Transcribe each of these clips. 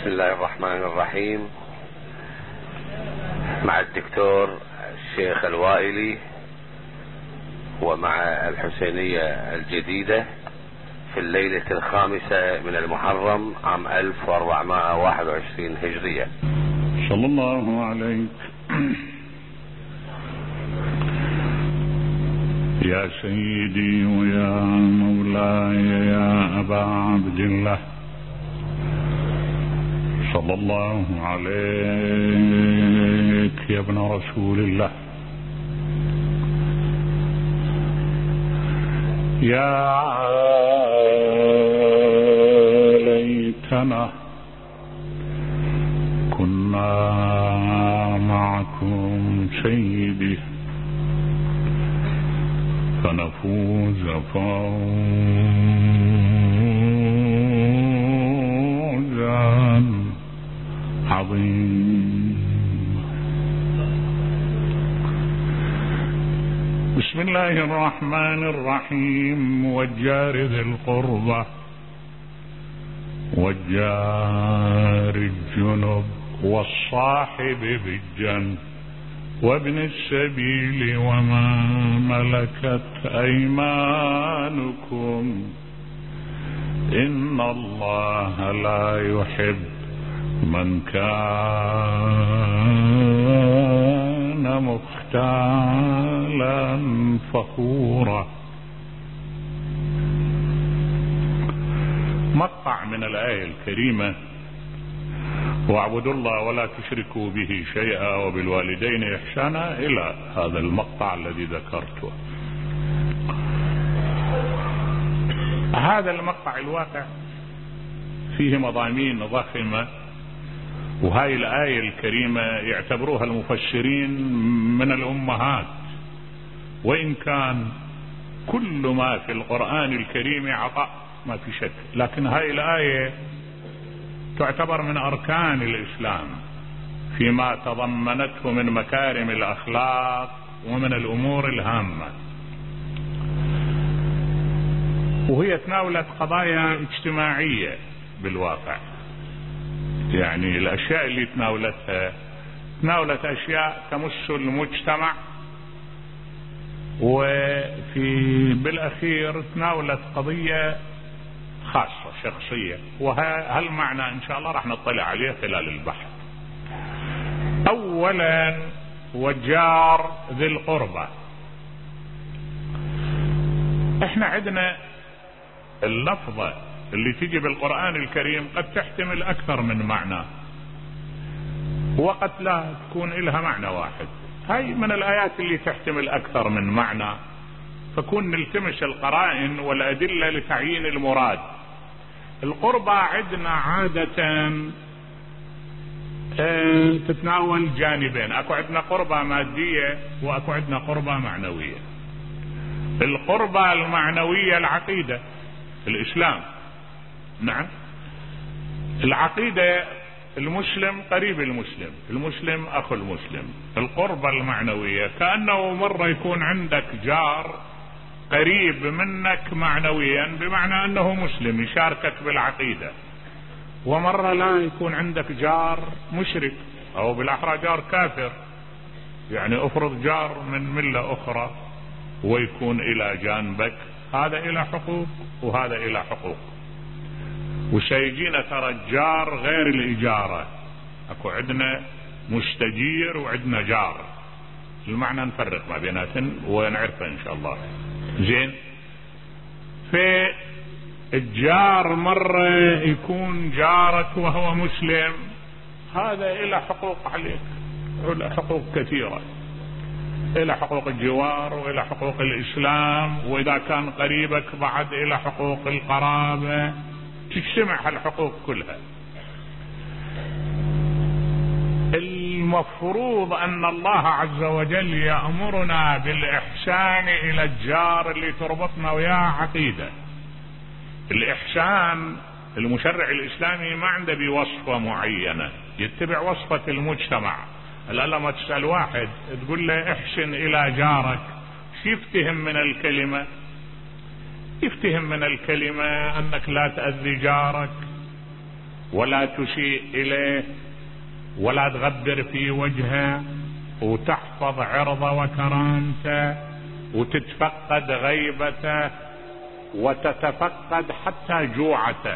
بسم الله الرحمن الرحيم. مع الدكتور الشيخ الوائلي ومع الحسينية الجديدة في الليلة 5 من المحرم عام 1421 هجرية. صلى الله عليك يا سيدي ويا مولاي يا أبا عبد الله، صلى الله عليك يا ابن رسول الله. يا ليتنا كنا معكم سيدي فنفوز فوزا عظيما. بسم الله الرحمن الرحيم. والجار ذي القربى والجار الجنب والصاحب بالجنب وابن السبيل وما ملكت أيمانكم إن الله لا يحب من كان مختالا فخورا. مقطع من الآية الكريمة: واعبدوا الله ولا تشركوا به شيئا وبالوالدين إحسانا، إلى هذا المقطع الذي ذكرته. هذا المقطع الواقع فيه مضامين ضخمة، وهاي الآية الكريمة يعتبروها المفسرين من الأمهات، وإن كان كل ما في القرآن الكريم عطاء ما في شك، لكن هاي الآية تعتبر من أركان الإسلام فيما تضمنته من مكارم الأخلاق ومن الأمور الهامة، وهي تناولت قضايا اجتماعية بالواقع. يعني الأشياء اللي تناولت أشياء تمس المجتمع، بالأخير تناولت قضية خاصة شخصية، وهالمعنى إن شاء الله راح نطلع عليه خلال البحث. أولا والجار ذي القربى. احنا عندنا اللفظة اللي تجي بالقرآن الكريم قد تحتمل أكثر من معنى، وقد لا تكون إلها معنى واحد. هاي من الآيات اللي تحتمل أكثر من معنى، فكون نلتمس القرائن والأدلة لتعيين المراد. القربى عندنا عادة تتناول جانبين، اكو عندنا قربى مادية واكو عندنا قربى معنوية. القربى المعنوية العقيدة، الإسلام، نعم، العقيدة المسلم قريب المسلم، المسلم أخو المسلم. القربة المعنوية كأنه مرة يكون عندك جار قريب منك معنويا بمعنى أنه مسلم يشاركك بالعقيدة، ومرة لا يكون عندك جار مشرك أو بالأحرى جار كافر. يعني أفرض جار من ملة أخرى ويكون إلى جانبك، هذا إلى حقوق وهذا إلى حقوق. وسيجينا ترى الجار غير الإجارة، أكو عندنا مستجير وعندنا جار، المعنى نفرق ما بيناتن ونعرفه إن شاء الله. زين، في الجار مرة يكون جارك وهو مسلم، هذا إلى حقوق عليك، إلى حقوق كثيرة، إلى حقوق الجوار وإلى حقوق الإسلام، وإذا كان قريبك بعد إلى حقوق القرابة، تجتمع هالحقوق كلها. المفروض أن الله عز وجل يأمرنا بالإحسان إلى الجار اللي تربطنا وياه عقيدة. الإحسان المشرع الإسلامي ما عنده بوصفة معينة، يتبع وصفة المجتمع. الآن لما تسأل واحد تقول له احسن إلى جارك، يفتهم من الكلمة؟ يفتهم من الكلمة أنك لا تأذي جارك، ولا تسيء إليه ولا تغدر في وجهه، وتحفظ عرضه وكرامته، وتتفقد غيبته، وتتفقد حتى جوعته.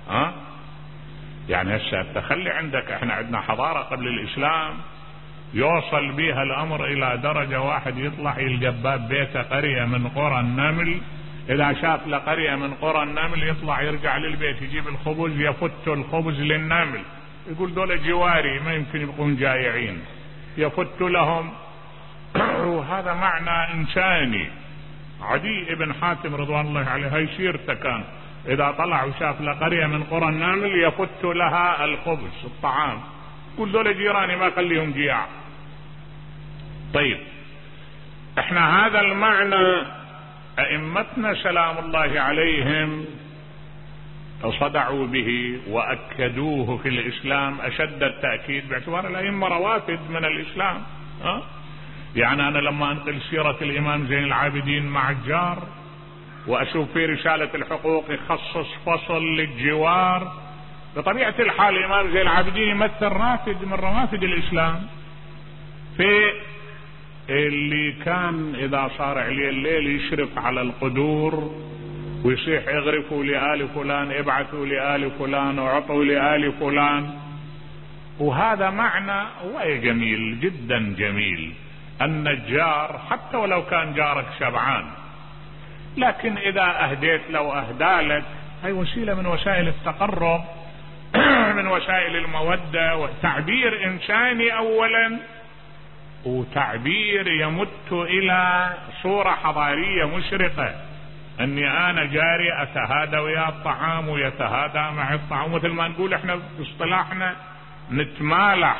يعني هسه تخلي عندك، احنا عندنا حضارة قبل الإسلام يوصل بها الأمر إلى درجة واحد يطلع يلقى باب بيته قرية من قرى النمل، إذا شاف لقرية من قرى النمل يطلع يرجع للبيت يجيب الخبز، يفت الخبز للنمل، يقول دول جواري ما يمكن يبقون جائعين، يفت لهم. وهذا معنى إنساني. عدي ابن حاتم رضوان الله عليه هاي سيرته كان، إذا طلع وشاف لقرية من قرى النمل يفت لها الخبز الطعام، يقول دول جيراني ما خليهم جياع. طيب احنا هذا المعنى أئمتنا سلام الله عليهم صدعوا به وأكدوه في الإسلام أشد التأكيد، باعتبار الأئمة روافد من الإسلام. يعني أنا لما أنقل سيرة الإمام زين العابدين مع الجار وأشوف في رسالة الحقوق يخصص فصل للجوار، بطبيعة الحال الإمام زين العابدين يمثل رافد من روافد الإسلام، في اللي كان إذا صار عليه الليل يشرف على القدور ويصيح اغرفوا لآل فلان، ابعثوا لآل فلان، وعطوا لآل فلان. وهذا معنى جميل جدا جميل، أن الجار حتى ولو كان جارك شبعان، لكن إذا أهديت لو أهدالك، هي وسيلة من وسائل التقرب، من وسائل المودة، وتعبير إنساني أولا، وتعبير يمت إلى صورة حضارية مشرقة، أني أنا جاري أتهادى ويا الطعام ويتهادى مع الطعام، مثل ما نقول إحنا باصطلاحنا نتمالح.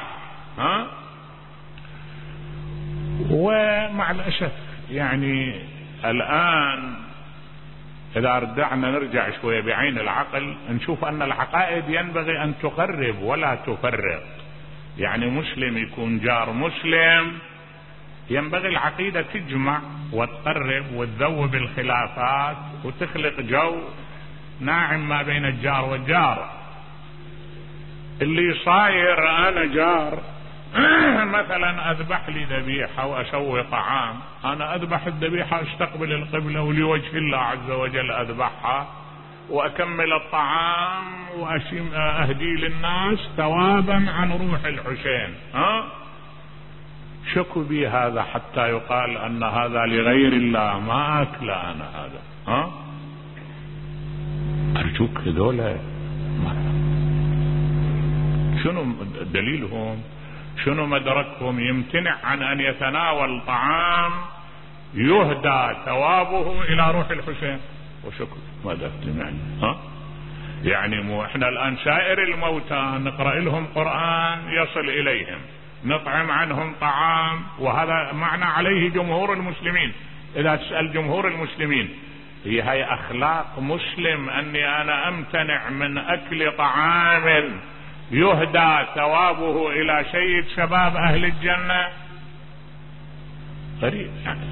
ومع الأسف يعني الآن إذا رجعنا نرجع شوية بعين العقل نشوف أن العقائد ينبغي أن تقرب ولا تفرق. يعني مسلم يكون جار مسلم، ينبغي العقيدة تجمع وتقرب وتذوب الخلافات وتخلق جو ناعم ما بين الجار والجار. اللي صاير أنا جار مثلا أذبح لي ذبيحة وأسوي طعام، أنا أذبح الذبيحة أستقبل القبلة ولوجه الله عز وجل أذبحها وأكمل الطعام وأهدي للناس ثوابا عن روح الحسين. شكوا بي هذا حتى يقال أن هذا لغير الله، ما أكل أنا هذا. أرجوك ذولا شنو دليلهم؟ شنو مدركهم يمتنع عن أن يتناول طعام يهدى ثوابه إلى روح الحسين؟ وشكر ماذا تمعني؟ يعني مو احنا الآن سائر الموتى نقرأ لهم قرآن يصل إليهم، نطعم عنهم طعام، وهذا معنى عليه جمهور المسلمين. إذا تسأل جمهور المسلمين هي أخلاق مسلم أني أنا أمتنع من أكل طعام يهدى ثوابه إلى سيد شباب أهل الجنة؟ غريب يعني.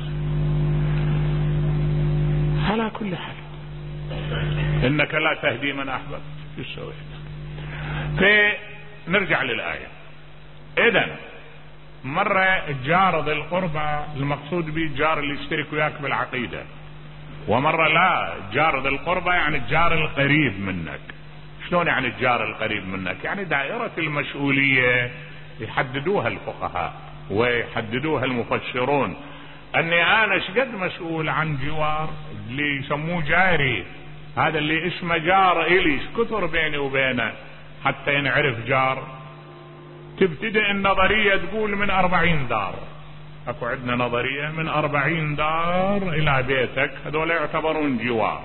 على كل حال إنك لا تهدي من أحببت، شو سويت؟ نرجع للآية. إذن مرة الجار ذي القربى المقصود به الجار اللي يشترك وياك بالعقيدة، ومرة لا، الجار ذي القربى يعني الجار القريب منك. شلون يعني الجار القريب منك؟ يعني دائرة المسؤولية يحددوها الفقهاء ويحددوها المفسرون، أني أنا شقد مسؤول عن جوار اللي يسموه جاري، هذا اللي اسمه جار إلي، كثر بيني وبينه حتى ينعرف جار. تبتدئ النظرية تقول من 40 دار، اكو عندنا نظرية من 40 دار إلى بيتك هذول يعتبرون جوار،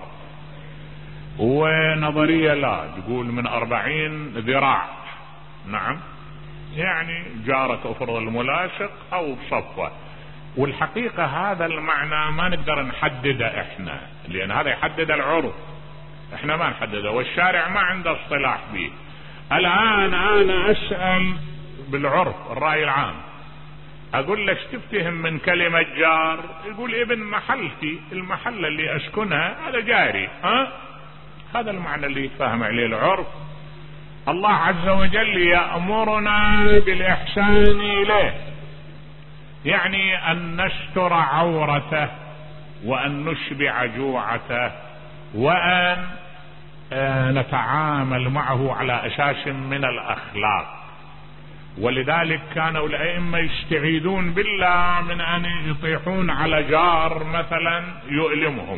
ونظرية لا تقول من 40 ذراع. نعم، يعني جارك افرض الملاصق او بصفة. والحقيقة هذا المعنى ما نقدر نحدده احنا، لان هذا يحدد العرف، احنا ما نحدده، والشارع ما عنده اصطلاح به. الان انا اسأل بالعرف الرأي العام، اقول لك تفتهم من كلمة جار؟ يقول ابن محلتي، المحلة اللي اسكنها هذا جاري. هذا المعنى اللي يتفهم عليه العرف. الله عز وجل يأمرنا بالإحسان إليه، يعني أن نستر عورته وأن نشبع جوعته وأن نتعامل معه على أساس من الأخلاق. ولذلك كانوا الأئمة يستعيذون بالله من أن يطيحون على جار مثلا يؤلمهم.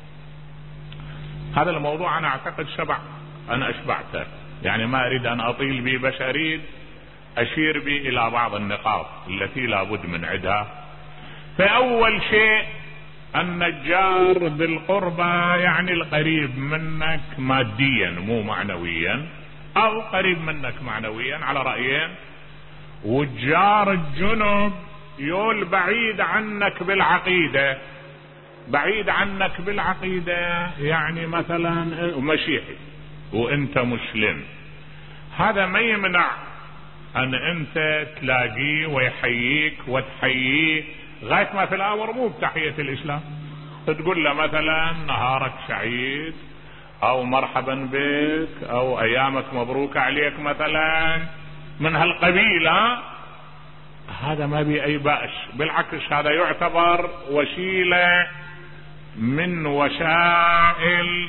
هذا الموضوع أنا أعتقد أنا أشبعته، يعني ما أريد أن أطيل به، بس أريد أشير به إلى بعض النقاط التي لا بد من عدها. فأول شيء أن الجار بالقربى يعني القريب منك ماديا مو معنويا، أو قريب منك معنويا على رأيين. والجار الجنب يول بعيد عنك بالعقيدة، بعيد عنك بالعقيدة يعني مثلا مسيحي وانت مسلم، هذا ما يمنع ان انت تلاقيه ويحييك وتحييه غاية ما في الامر، مو بتحية الاسلام، تقول له مثلا نهارك سعيد او مرحبا بك او ايامك مبروك عليك مثلا من هالقبيل. هذا ما بي اي بأس، بالعكس هذا يعتبر وسيلة من وسائل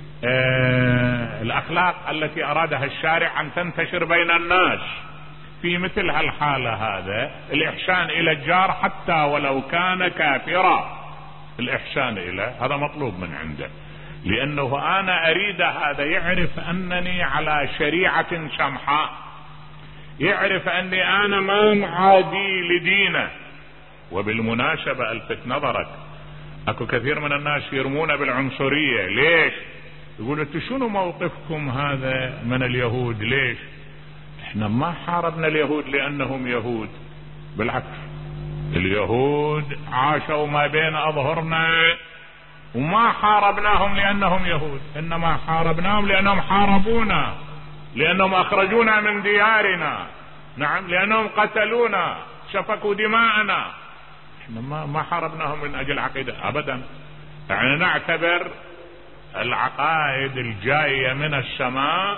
الاخلاق التي ارادها الشارع ان تنتشر بين الناس. في مثل هالحالة هذا الاحسان الى الجار حتى ولو كان كافرا، الاحسان اليه هذا مطلوب من عنده، لانه انا اريد هذا يعرف انني على شريعة سمحاء، يعرف اني انا ما معادي لدينه. وبالمناسبة الفت نظرك، اكو كثير من الناس يرمون بالعنصرية. ليش؟ يقول انتوا شنو موقفكم هذا من اليهود؟ ليش؟ احنا ما حاربنا اليهود لانهم يهود، بالعكس اليهود عاشوا ما بين اظهرنا وما حاربناهم لانهم يهود، انما حاربناهم لانهم حاربونا، لانهم اخرجونا من ديارنا، نعم، لانهم قتلونا سفكوا دماءنا. احنا ما حاربناهم من اجل عقيدة ابدا. يعني نعتبر العقائد الجاية من السماء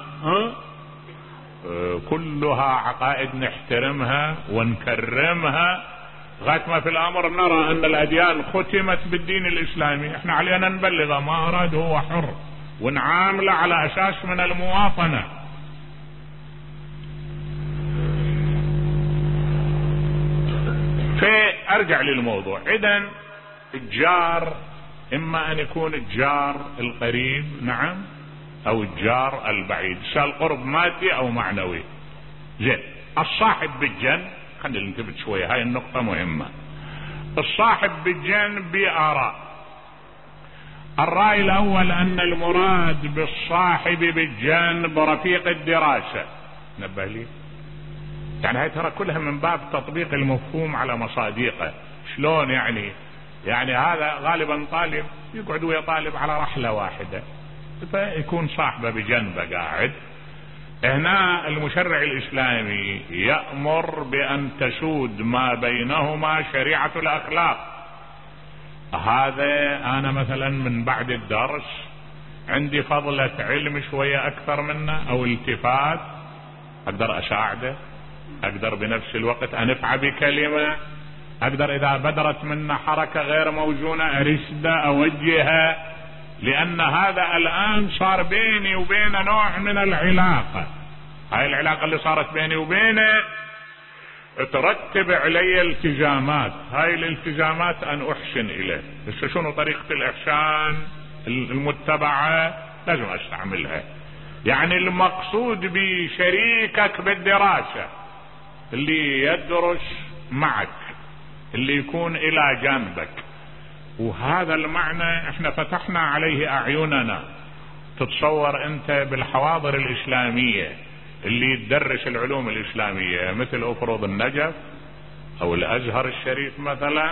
كلها عقائد نحترمها ونكرمها، غاية ما في الامر نرى ان الاديان ختمت بالدين الاسلامي، احنا علينا نبلغه، ما اراد هو حر، ونعامله على اساس من المواطنة. فارجع للموضوع. اذن الجار اما ان يكون الجار القريب، نعم، او الجار البعيد، سواء قرب مادي او معنوي. زين، الصاحب بالجنب، خلينا ننتبه شوية، هاي النقطة مهمة. الصاحب بالجنب بآراء. الرأي الاول ان المراد بالصاحب بالجنب رفيق الدراسة، نبه لي، يعني هاي ترى كلها من باب تطبيق المفهوم على مصادقه. شلون يعني؟ يعني هذا غالبا طالب يقعد ويا طالب على رحلة واحدة، فيكون صاحبه بجنبه قاعد. هنا المشرع الاسلامي يأمر بان تسود ما بينهما شريعة الاخلاق. هذا انا مثلا من بعد الدرس عندي فضلة علم شوية اكثر منه او التفات، اقدر اساعده، اقدر بنفس الوقت انفع بكلمة، اقدر اذا بدرت منا حركة غير موزونة ارشده اوجهها، لان هذا الان صار بيني وبينه نوع من العلاقة. هاي العلاقة اللي صارت بيني وبينه ترتب علي التزامات، هاي الالتزامات ان احسن اليه. بس شنو طريقة الاحسان المتبعة؟ لازم استعملها. يعني المقصود بشريكك بالدراسة اللي يدرس معك، اللي يكون الى جانبك، وهذا المعنى احنا فتحنا عليه اعيننا. تتصور انت بالحواضر الاسلامية اللي تدرس العلوم الاسلامية مثل افرض النجف او الازهر الشريف مثلا،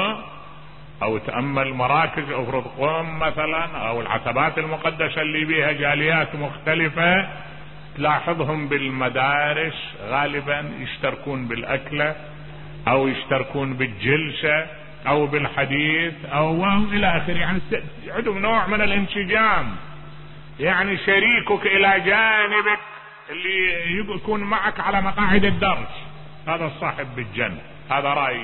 او تأمل مراكز افرض قوم مثلا، او العتبات المقدسة اللي بيها جاليات مختلفة، تلاحظهم بالمدارس غالبا يشتركون بالاكلة او يشتركون بالجلسة او بالحديث او الى اخره. يعني عندهم نوع من الانسجام، يعني شريكك الى جانبك اللي يكون معك على مقاعد الدرس، هذا الصاحب بالجنب. هذا رأي.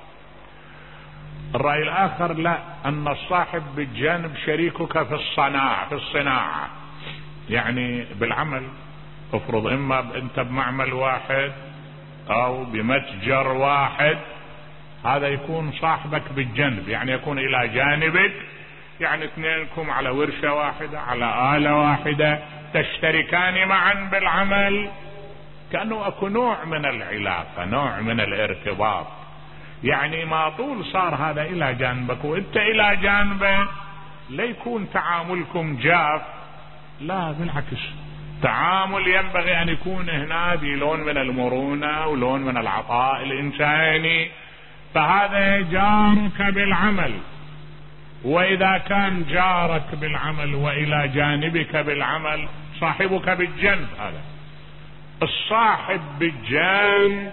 الرأي الآخر لا، أن الصاحب بالجنب شريكك في الصناعة، يعني بالعمل. افرض إما أنت بمعمل واحد أو بمتجر واحد، هذا يكون صاحبك بالجنب، يعني يكون إلى جانبك، يعني اثنينكم على ورشة واحدة، على آلة واحدة، تشتركان معا بالعمل، كأنه أكو نوع من العلاقة، نوع من الارتباط. يعني ما طول صار هذا إلى جانبك وإنت إلى جانبه، لا يكون تعاملكم جاف، لا بالعكس، تعامل ينبغي أن يكون هنا بلون من المرونة ولون من العطاء الإنساني. فهذا جارك بالعمل، وإذا كان جارك بالعمل وإلى جانبك بالعمل، صاحبك بالجنب هذا. الصاحب بالجنب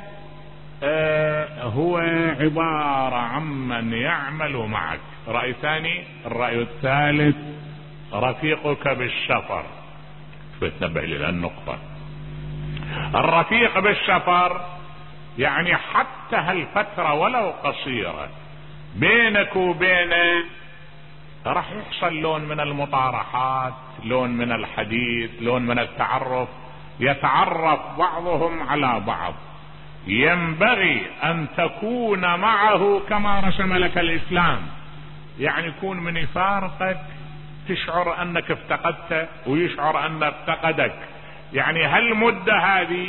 هو عبارة عمن يعمل معك. رأي ثاني. الرأي الثالث رفيقك بالسفر. بتنبه إلى النقطة. الرفيق بالسفر يعني حتى هالفترة ولو قصيرة بينك وبينه راح يحصل لون من المطارحات، لون من الحديث، لون من التعرف، يتعرف بعضهم على بعض. ينبغي أن تكون معه كما رسم لك الإسلام، يعني يكون من يفارقك تشعر أنك افتقدته ويشعر أنه افتقدك. يعني هالمدة هذه،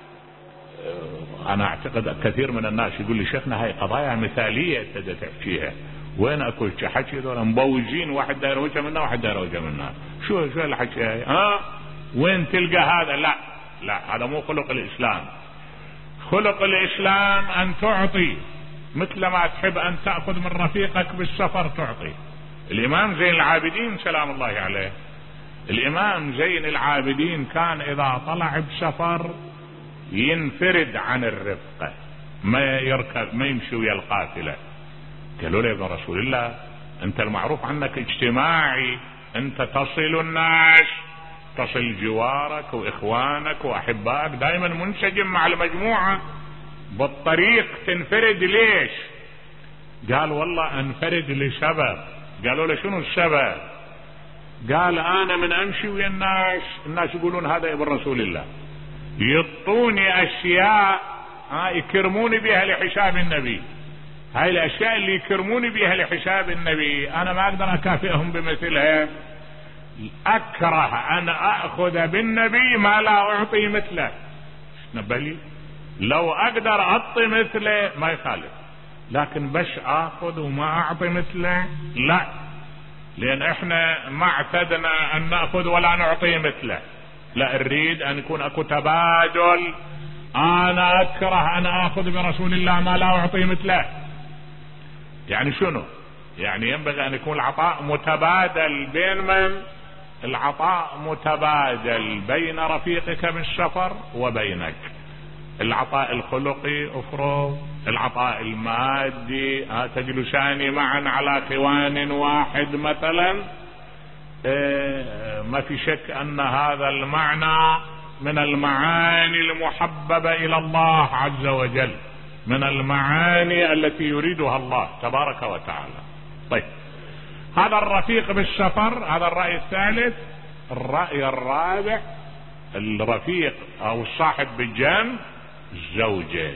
أنا أعتقد كثير من الناس يقول لي شيخنا هاي قضايا مثالية تبدأ تحكيها، وين أكو حكي ذولا مبوجين، واحد داير وجه منا واحد داير وجه منا، شو الحكي هاي؟ وين تلقى هذا؟ لا هذا مو خلق الإسلام. خلق الإسلام أن تعطي مثل ما تحب أن تأخذ من رفيقك بالسفر تعطي. الإمام زين العابدين سلام الله عليه، الإمام زين العابدين كان إذا طلع بسفر ينفرد عن الرفقة، ما يركب ما يمشي ويا القافلة. قالوا له يا ابن رسول الله أنت المعروف عنك اجتماعي، أنت تصل الناس، تصل جوارك وإخوانك وأحبائك، دائما منسجم مع المجموعة، بالطريق تنفرد ليش؟ قال والله انفرد لسبب. قالوا له شنو السبب؟ قال أنا من أمشي ويا الناس يقولون هذا ابن رسول الله، يعطوني أشياء يكرموني بها لحساب النبي، هاي الأشياء اللي يكرموني بها لحساب النبي أنا ما أقدر أكافئهم بمثلها، أكره أن أخذ بالنبي ما لا أعطي مثله. نبلي لو أقدر أعطي مثله ما يخالف، لكن بس أخذ وما أعطي مثله لا، لأن إحنا ما اعتدنا أن نأخذ ولا نعطي مثله، لا نريد أن يكون أكو تبادل. أنا أكره أن أخذ برسول الله ما لا أعطي مثله. يعني شنو؟ يعني ينبغي أن يكون العطاء متبادل بين من؟ العطاء متبادل بين رفيقك بالسفر وبينك. العطاء الخلقي افرض، العطاء المادي، تجلسان معا على خوان واحد مثلا، ما في شك أن هذا المعنى من المعاني المحببة إلى الله عز وجل، من المعاني التي يريدها الله تبارك وتعالى. طيب هذا الرفيق بالسفر، هذا الرأي الثالث. الرأي الرابع الرفيق أو الصاحب بالجنب الزوجة.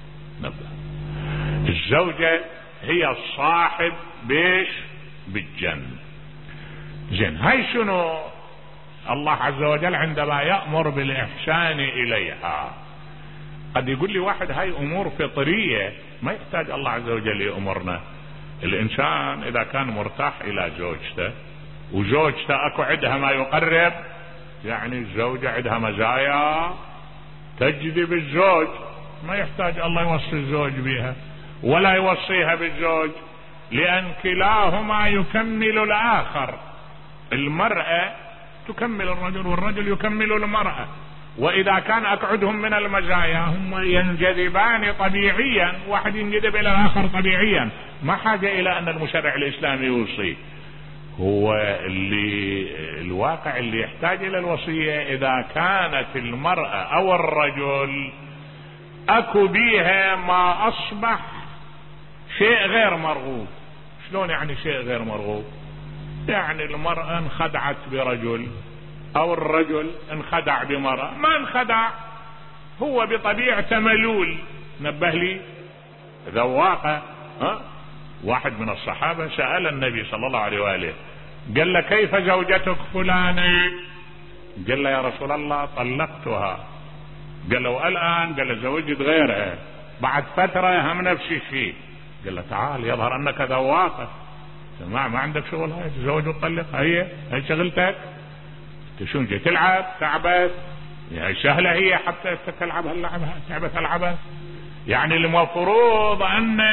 الزوجة هي الصاحب بيش بالجنب. زين هاي شنو؟ الله عز وجل عندما يأمر بالإحسان إليها، قد يقول لي واحد هاي أمور فطرية ما يحتاج الله عز وجل يأمرنا. الإنسان إذا كان مرتاح إلى زوجته وزوجته أكو عندها ما يقرب، يعني الزوجة عندها مزايا تجذب الزوج، ما يحتاج الله يوصي الزوج بها ولا يوصيها بالزوج، لأن كلاهما يكمل الآخر. المرأة تكمل الرجل والرجل يكمل المرأة، وإذا كان أقعدهم من المزايا هم ينجذبان طبيعيا، واحد ينجذب إلى الآخر طبيعيا، ما حاجة إلى أن المشرع الإسلامي يوصي. هو اللي الواقع اللي يحتاج الى الوصية اذا كانت المرأة او الرجل اكو بيها ما اصبح شيء غير مرغوب. شلون يعني شيء غير مرغوب؟ يعني المرأة انخدعت برجل او الرجل انخدع بمرأة، ما انخدع، هو بطبيعته ملول، نبه لي ذواقة. واحد من الصحابة سأل النبي صلى الله عليه وآله، قال له كيف زوجتك فلانة؟ قال له يا رسول الله طلقتها. قال له الآن؟ قال له زوجت غيرها بعد فترة هم نفس الشيء. قال له تعال يظهر انك ذواقة، ما عندك شغل، هاي تزوج وتطلق، هي شغلتك، شو جاي تلعب تعبث؟ يعني سهلة هي حتى تلعب هاللعبة، تعبث العبث. يعني المفروض ان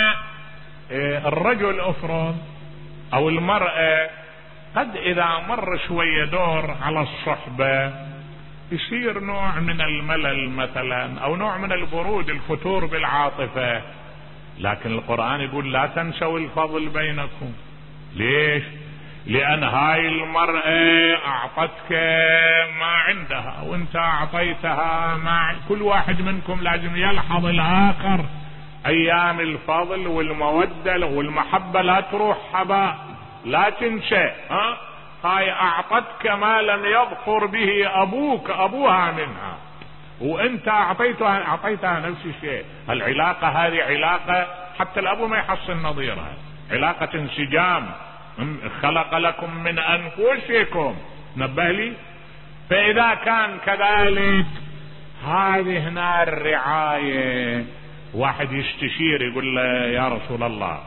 الرجل افرض او المرأة قد اذا مر شوية دور على الصحبة يصير نوع من الملل مثلا، او نوع من البرود، الفتور بالعاطفة، لكن القرآن يقول لا تنسوا الفضل بينكم. ليش؟ لان هاي المرأة اعطتك ما عندها وانت اعطيتها ما، كل واحد منكم لازم يلحظ الاخر. ايام الفضل والمودة والمحبة لا تروح هباء، لا تنسى. هاي اعطتك ما لم يظفر به ابوها منها، وانت اعطيتها نفس الشيء. العلاقة هذه علاقة حتى الابو ما يحصل نظيرها، علاقة انسجام. خلق لكم من انفسكم، نبه لي. فاذا كان كذلك هذه هنا الرعاية. واحد يستشير يقول له يا رسول الله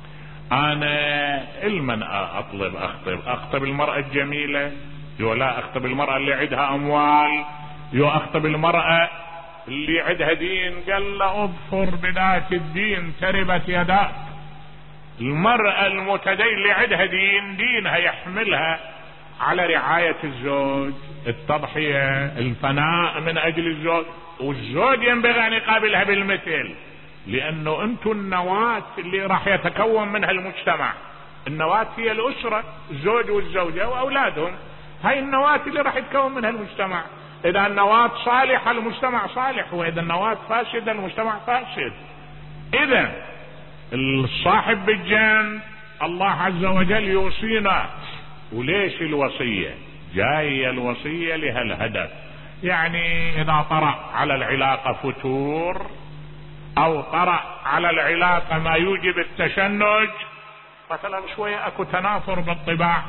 انا المن اخطب المرأة الجميلة، يو لا اخطب المرأة اللي عندها اموال، يو اخطب المرأة اللي عندها دين؟ قال له اظفر بذات الدين تربت يداك. المرأة المتدين اللي عندها دينها يحملها على رعاية الزوج، التضحية، الفناء من اجل الزوج، والزوج ينبغي ان يقابلها بالمثل، لانه انتم النواة اللي راح يتكون منها المجتمع. النواة هي الاسرة، الزوج والزوجة واولادهم، هاي النواة اللي راح يتكون منها المجتمع. اذا النواة صالحة المجتمع صالح، واذا النواة فاسدة المجتمع فاسد. اذا الصاحب بالجنب الله عز وجل يوصينا. وليش الوصية؟ جاية الوصية لهالهدف. يعني اذا طرأ على العلاقة فتور او طرأ على العلاقة ما يوجب التشنج، مثلا شوية اكو تنافر بالطباع،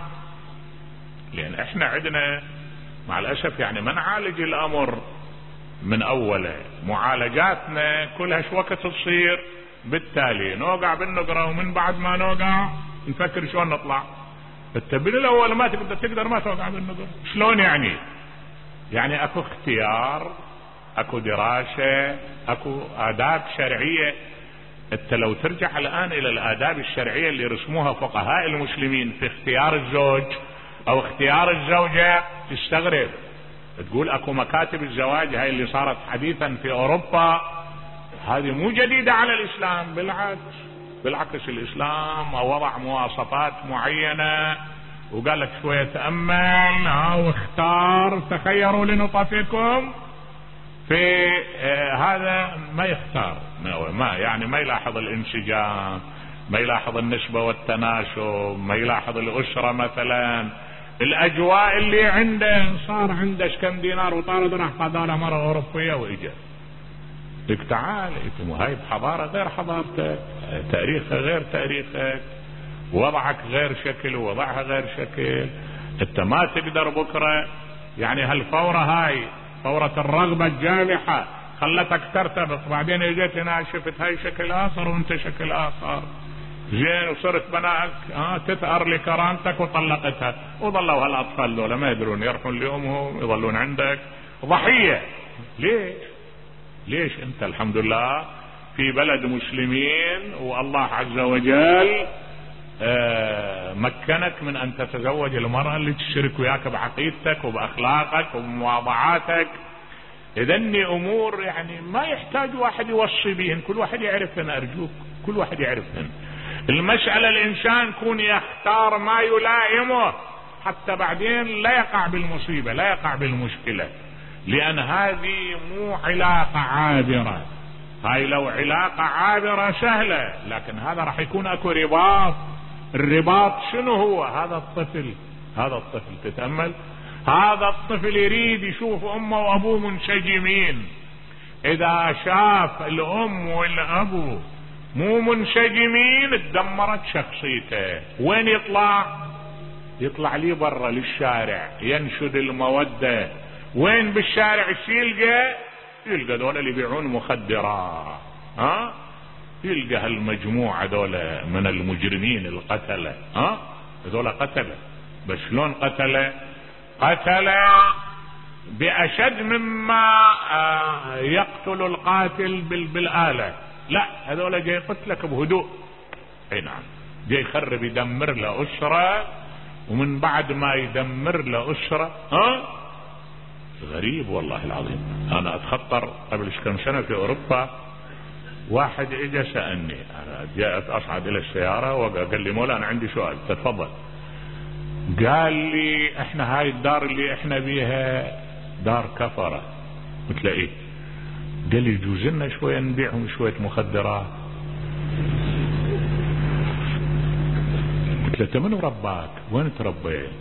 لان احنا عندنا مع الاسف يعني ما نعالج الامر من اوله، معالجاتنا كلها شو وقت تصير، بالتالي نوقع بالنقرة، ومن بعد ما نوقع نفكر شلون نطلع. التبين الاول ما تقدر ما توقع بالنقرة. شلون يعني؟ يعني اكو اختيار، اكو دراسة، اكو آداب شرعية. انت لو ترجع الان الى الآداب الشرعية اللي رسموها فقهاء المسلمين في اختيار الزوج او اختيار الزوجة تستغرب. تقول اكو مكاتب الزواج هاي اللي صارت حديثا في اوروبا، هذه مو جديدة على الاسلام، بالعكس الاسلام وضع مواصفات معينة وقال لك شوية تأمل واختار، تخيروا لنطفكم. في هذا ما يختار، ما يلاحظ الانسجام، ما يلاحظ النسبة والتناسب، ما يلاحظ الأسرة مثلا، الأجواء اللي عنده. صار عنده كم دينار وطارد راح قضاله مرة أوروبية وإجا لك تعال هاي بحضارة غير حضارتك، تاريخها غير تاريخك، وضعك غير شكل ووضعها غير شكل. انت ما تقدر بكرة يعني هالفورة هاي فورة الرغبة الجامحة خلتك ترتبط، بعدين اجيت هنا شفت هاي شكل اخر وانت شكل اخر، زين وصرت بناءك تثأر لكرامتك وطلقتها، وظلوا هالاطفال دول ما يدرون يروحون لامهم يظلون عندك ضحية. ليش انت الحمد لله في بلد مسلمين والله عز وجل مكنك من ان تتزوج المرأة اللي تشترك وياك بعقيدتك وباخلاقك وبمواضعاتك. اذني امور يعني ما يحتاج واحد يوصي بهن، كل واحد يعرفهن، ارجوك كل واحد يعرفهن. المسألة الإنسان يكون يختار ما يلائمه حتى بعدين لا يقع بالمصيبة، لا يقع بالمشكلة، لأن هذه مو علاقة عابرة. هاي لو علاقة عابرة سهلة، لكن هذا راح يكون اكو رباط. الرباط شنو هو؟ هذا الطفل، هذا الطفل تتأمل، هذا الطفل يريد يشوف امه وابوه منسجمين. اذا شاف الام والابو مو منسجمين اتدمرت شخصيته. وين يطلع؟ يطلع لي برا للشارع ينشد المودة. وين بالشارع يلقى؟ يلقى دول اللي يبيعون مخدرات، يلقى هالمجموعة دول من المجرمين القتلة، دول قتلة. بس شلون قتلة؟ قتلة بأشد مما يقتل القاتل بالآلة. لا، هذول جاي يقتلك بهدوء. اي نعم، جاي يخرب، يدمر له أسرة، ومن بعد ما يدمر له أسرة غريب والله العظيم. انا اتخطر قبل كم سنة في اوروبا، واحد اجى سألني، انا جاءت اصعد الى السيارة وقال لي مولا انا عندي سؤال تفضل. قال لي احنا هاي الدار اللي احنا بيها دار كفرة. قلت له ايه؟ قال لي يجوز لنا شوية نبيعهم شوية مخدرات. قلت له انت من رباك؟ وين تربيت؟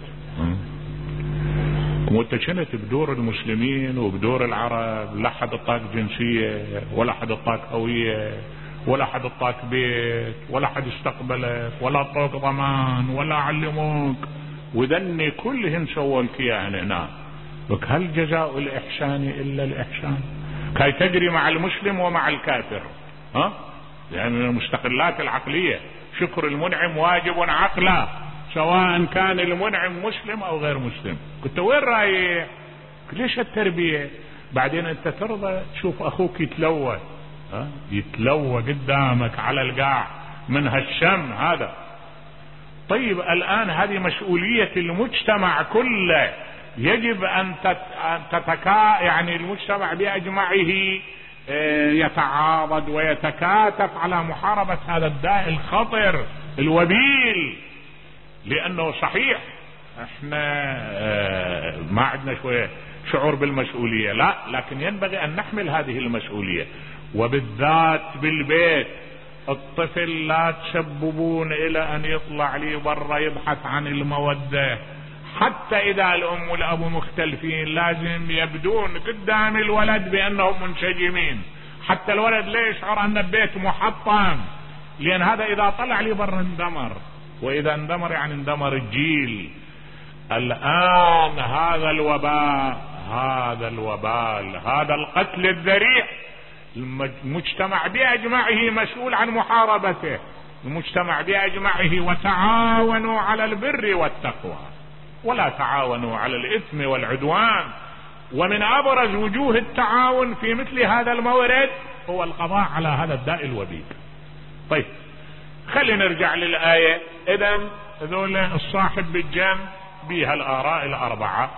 وانت كنت بدور المسلمين وبدور العرب، لا حد اعطاك جنسية ولا حد اعطاك هوية ولا حد اعطاك بيت ولا حد استقبلك ولا اعطوك ضمان ولا علموك، وذني كلهن سووا لك اياه هنا. لك هل جزاء الاحسان الا الاحسان؟ كي تجري مع المسلم ومع الكافر، يعني من المستقلات العقلية شكر المنعم واجب عقلا، سواء كان المنعم مسلم او غير مسلم. كنت وين رايح؟ ليش التربية؟ بعدين انت ترضى تشوف اخوك يتلوى، يتلوى قدامك على القاع من هالشم هذا. طيب الان هذه مسؤولية المجتمع كله، يجب ان يعني المجتمع باجمعه يتعاضد ويتكاتف على محاربة هذا الداء الخطر الوبيل. لانه صحيح احنا ما عندنا شوية شعور بالمسؤولية، لا، لكن ينبغي ان نحمل هذه المسؤولية، وبالذات بالبيت. الطفل لا تسببون الى ان يطلع لي برا يبحث عن المودة. حتى اذا الام والابو مختلفين لازم يبدون قدام الولد بانهم منسجمين، حتى الولد لا يشعر ان البيت محطم، لان هذا اذا طلع لي برا اندمر، واذا اندمر يعني اندمر الجيل. الان هذا الوباء، هذا الوبال، هذا القتل الذريع، المجتمع باجمعه مسؤول عن محاربته، المجتمع باجمعه. وتعاونوا على البر والتقوى ولا تعاونوا على الاثم والعدوان. ومن ابرز وجوه التعاون في مثل هذا المورد هو القضاء على هذا الداء الوبيل. طيب خلينا نرجع للآية. اذا هذول الصاحب بالجنب بها الآراء الأربعة.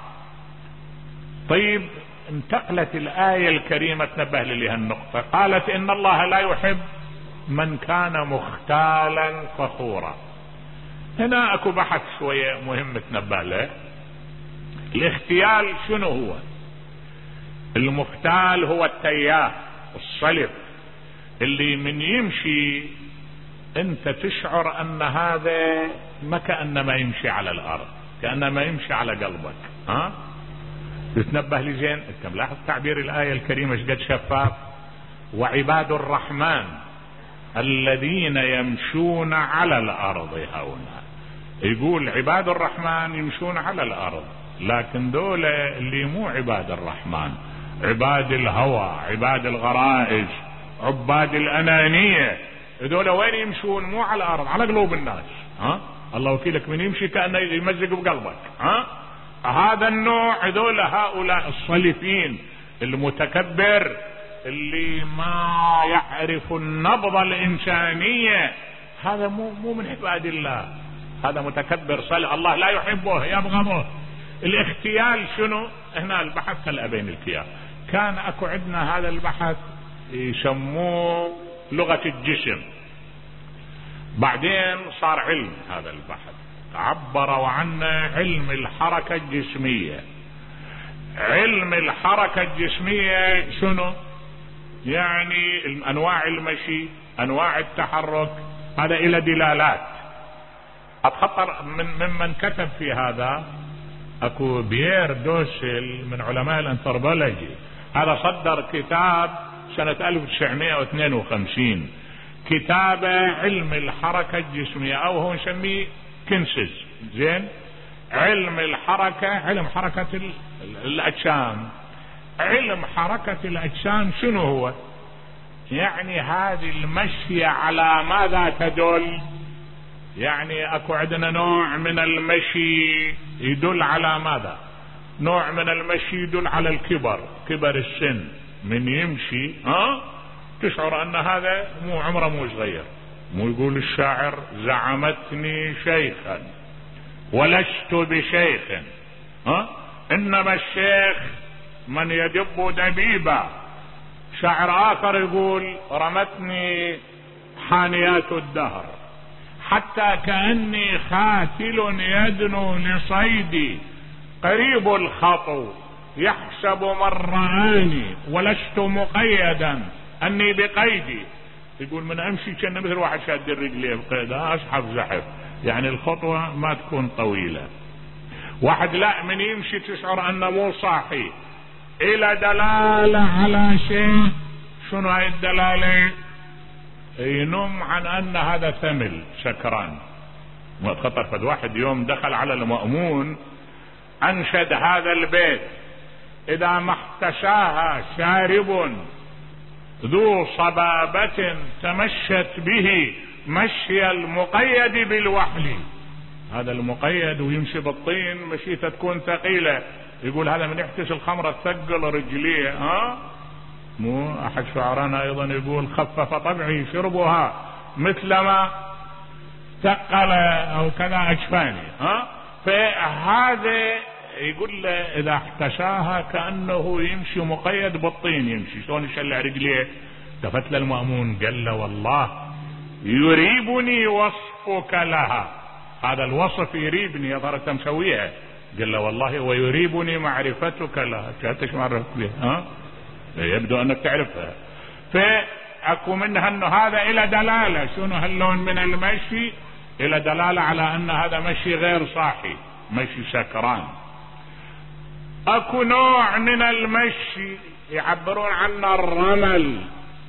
طيب انتقلت الآية الكريمة تنبه لها النقطة، قالت إن الله لا يحب من كان مختالا فخورا. هنا اكو بحث شوية مهم تنبه له. الاختيال شنو هو؟ المختال هو التياه الصلب اللي من يمشي انت تشعر ان هذا ما كأنما يمشي على الارض، كأنما يمشي على قلبك. تتنبه لي زين، انت ملاحظ تعبير الآية الكريمة ايش قد شفاف؟ وعباد الرحمن الذين يمشون على الارض هونا. يقول عباد الرحمن يمشون على الارض، لكن دول اللي مو عباد الرحمن، عباد الهوى، عباد الغرائز، عباد الانانية، دول وين يمشون؟ مو على الارض، على قلوب الناس. الله وكيلك من يمشي كأنه يمزق بقلبك. هذا النوع، هؤلاء الصلفين المتكبر اللي ما يعرف النبضة الإنسانية، هذا مو من عباد الله، هذا متكبر صلي، الله لا يحبه يبغضه. الاختيال شنو؟ هنا البحث هلا بين الكيان. كان اكو عندنا هذا البحث يسموه لغة الجسم. بعدين صار علم هذا البحث، عبروا عنه علم الحركة الجسمية. علم الحركة الجسمية شنو؟ يعني انواع المشي، انواع التحرك، هذا الى دلالات. اتخطر ممن كتب في هذا اكو بيير دوسل من علماء الانثروبولوجي، هذا صدر كتاب سنة 1952، كتاب علم الحركة الجسمية، او هو نسميه كنسز. زين، علم الحركة، علم حركة الاجسام. علم حركة الاجسام شنو هو؟ يعني هذه المشي على ماذا تدل؟ يعني اكو عندنا نوع من المشي يدل على ماذا؟ نوع من المشي يدل على الكبر، كبر السن، من يمشي تشعر ان هذا مو عمره مو صغير. مو يقول الشاعر زعمتني شيخا ولست بشيخ، انما الشيخ من يدب دبيبا. شاعر اخر يقول رمتني حانيات الدهر حتى كأني خاتل يدنو لصيدي، قريب الخطو يحسب من رآني ولست مقيدا اني بقيدي. يقول من امشي كان مثل واحد شاد الرجليه بقيدها، اشحف زحف، يعني الخطوة ما تكون طويلة. واحد لا، من يمشي تشعر انه مو صاحي، الى دلالة على شيء. شنو هاي الدلالة؟ ينم عن ان هذا ثمل سكران. خطر فد واحد يوم دخل على المأمون انشد هذا البيت: اذا ما احتشاها شارب ذو صبابة تمشت به مشي المقيد بالوحل. هذا المقيد ويمشي بالطين مشيته تكون ثقيلة. يقول هذا من يحتش الخمرة تثقل رجليه. مو احد شعرانا ايضا يقول خفف طبعي شربها مثلما ثقل او كذا اجفاني. فهذا يقول له اذا احتشاها كأنه يمشي مقيد بالطين، يمشي شلون يشلع رجليه. دفت له المأمون قال له والله يريبني وصفك لها، هذا الوصف يريبني، يا ترى انت مسويها. قال له والله ويريبني معرفتك لها. شاتش معرفت بها؟ يبدو انك تعرفها. فاكو منها انه هذا الى دلالة. شنو هاللون من المشي؟ الى دلالة على ان هذا مشي غير صاحي، مشي سكران. اكو نوع من المشي يعبرون عنه الرمل.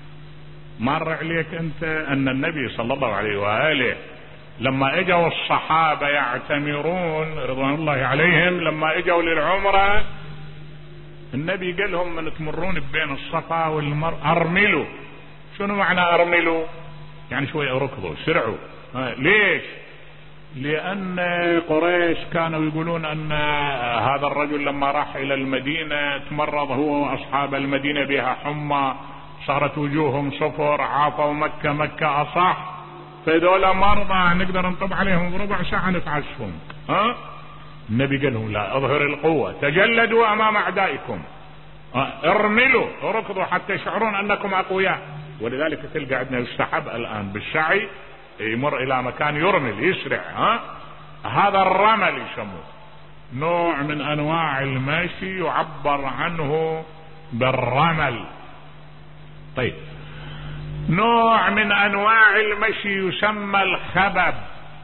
مر عليك انت ان النبي صلى الله عليه وآله لما اجوا الصحابة يعتمرون رضوان الله عليهم، لما اجوا للعمرة النبي قال لهم من تمرون بين الصفا والمروة ارملوا. شنو معنى ارملوا؟ يعني شوي ركضوا، سرعوا. ليش؟ لان قريش كانوا يقولون ان هذا الرجل لما راح الى المدينة تمرض هو واصحاب المدينة بها حمى، صارت وجوههم صفر، عافوا مكة اصح، فذولا مرضى نقدر نطب عليهم بربع ساعة نتعشهم. النبي قال لهم لا، اظهر القوة، تجلدوا امام اعدائكم، ارملوا، ركضوا حتى يشعرون انكم اقوياء. ولذلك تلقى عندنا يستحب الان بالسعي يمر الى مكان يرمل، يسرع. هذا الرمل يسموه، نوع من انواع المشي يعبر عنه بالرمل. طيب، نوع من انواع المشي يسمى الخبب.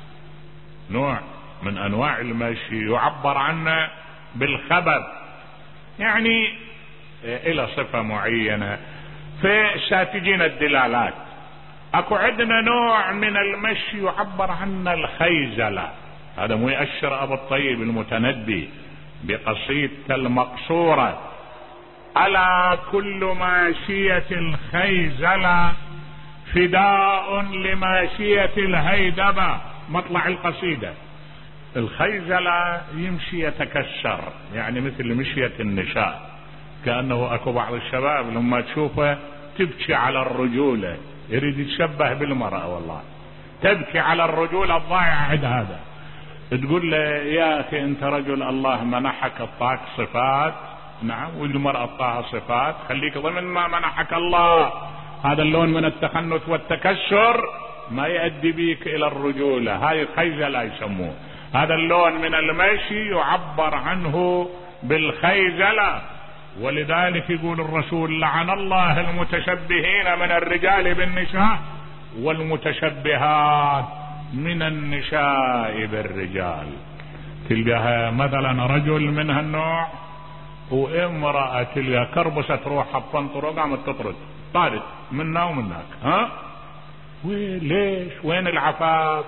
نوع من انواع المشي يعبر عنه بالخبب، يعني الى صفة معينة. فساتجين الدلالات. اكو عندنا نوع من المشي يعبر عنه الخيزلة. هذا مو يأشر ابو الطيب المتنبي بقصيدة المقصورة: ألا كل ماشية الخيزلة فداء لماشية الهيدبة. مطلع القصيدة: الخيزلة يمشي يتكسر، يعني مثل مشية النساء، كأنه اكو بعض الشباب لما تشوفه تبكي على الرجولة، يريد يتشبه بالمرأة. والله تبكي على الرجولة الضائعة عند هذا. تقول له يا اخي انت رجل الله منحك الطاق صفات، نعم، والمرأة طاها صفات، خليك ضمن ما منحك الله. هذا اللون من التخنث والتكسر ما يؤدي بيك الى الرجولة. هاي خيزلة يسموه. هذا اللون من المشي يعبر عنه بالخيزلة. ولذلك يقول الرسول: لعن الله المتشبهين من الرجال بالنساء والمتشبهات من النساء بالرجال. تلقاها مثلا رجل من هالنوع وامرأة تلقى كربسة روحها بطنطرة قامت تطرد طارد منا ومنك. ها ليش؟ وين العفاف؟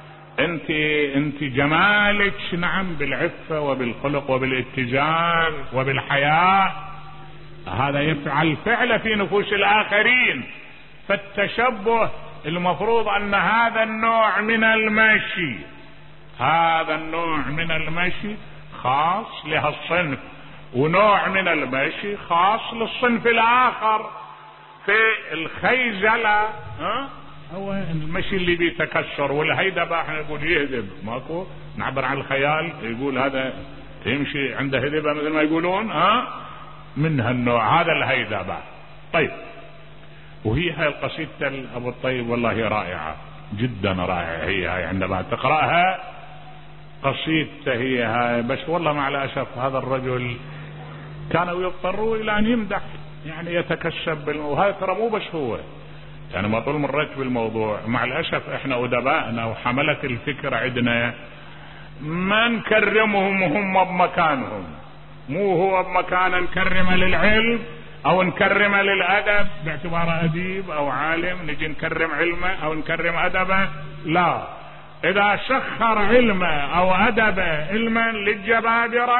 انت جمالك نعم بالعفة وبالخلق وبالاتزان وبالحياء، هذا يفعل فعل في نفوس الآخرين. فالتشبه المفروض أن هذا النوع من المشي، هذا النوع من المشي خاص لهالصنف، ونوع من المشي خاص للصنف الآخر. في الخيزلة هو المشي اللي بيتكسر، والهيدبة احنا نقول يهدب، ماكو نعبر عن الخيال يقول هذا يمشي عنده هدبة مثل ما يقولون من هالنوع، هذا الهيدبة. طيب، وهي هاي القصيدة أبو الطيب والله رائعة جدا، رائعة هي عندما تقرأها قصيدة هي هاي. بس والله مع الأسف هذا الرجل كانوا يضطروا إلى أن يمدح، يعني يتكسب وهذا ترى مو بس هو، يعني ما طول مريت بالموضوع. مع الأسف احنا أدبائنا وحملة الفكر عندنا ما نكرمهم هم بمكانهم، مو هو بمكان نكرمه للعلم او نكرمه للأدب باعتباره أديب او عالم نجي نكرم علمه او نكرم أدبه. لا، اذا سخر علمه او أدبه علما للجبابرة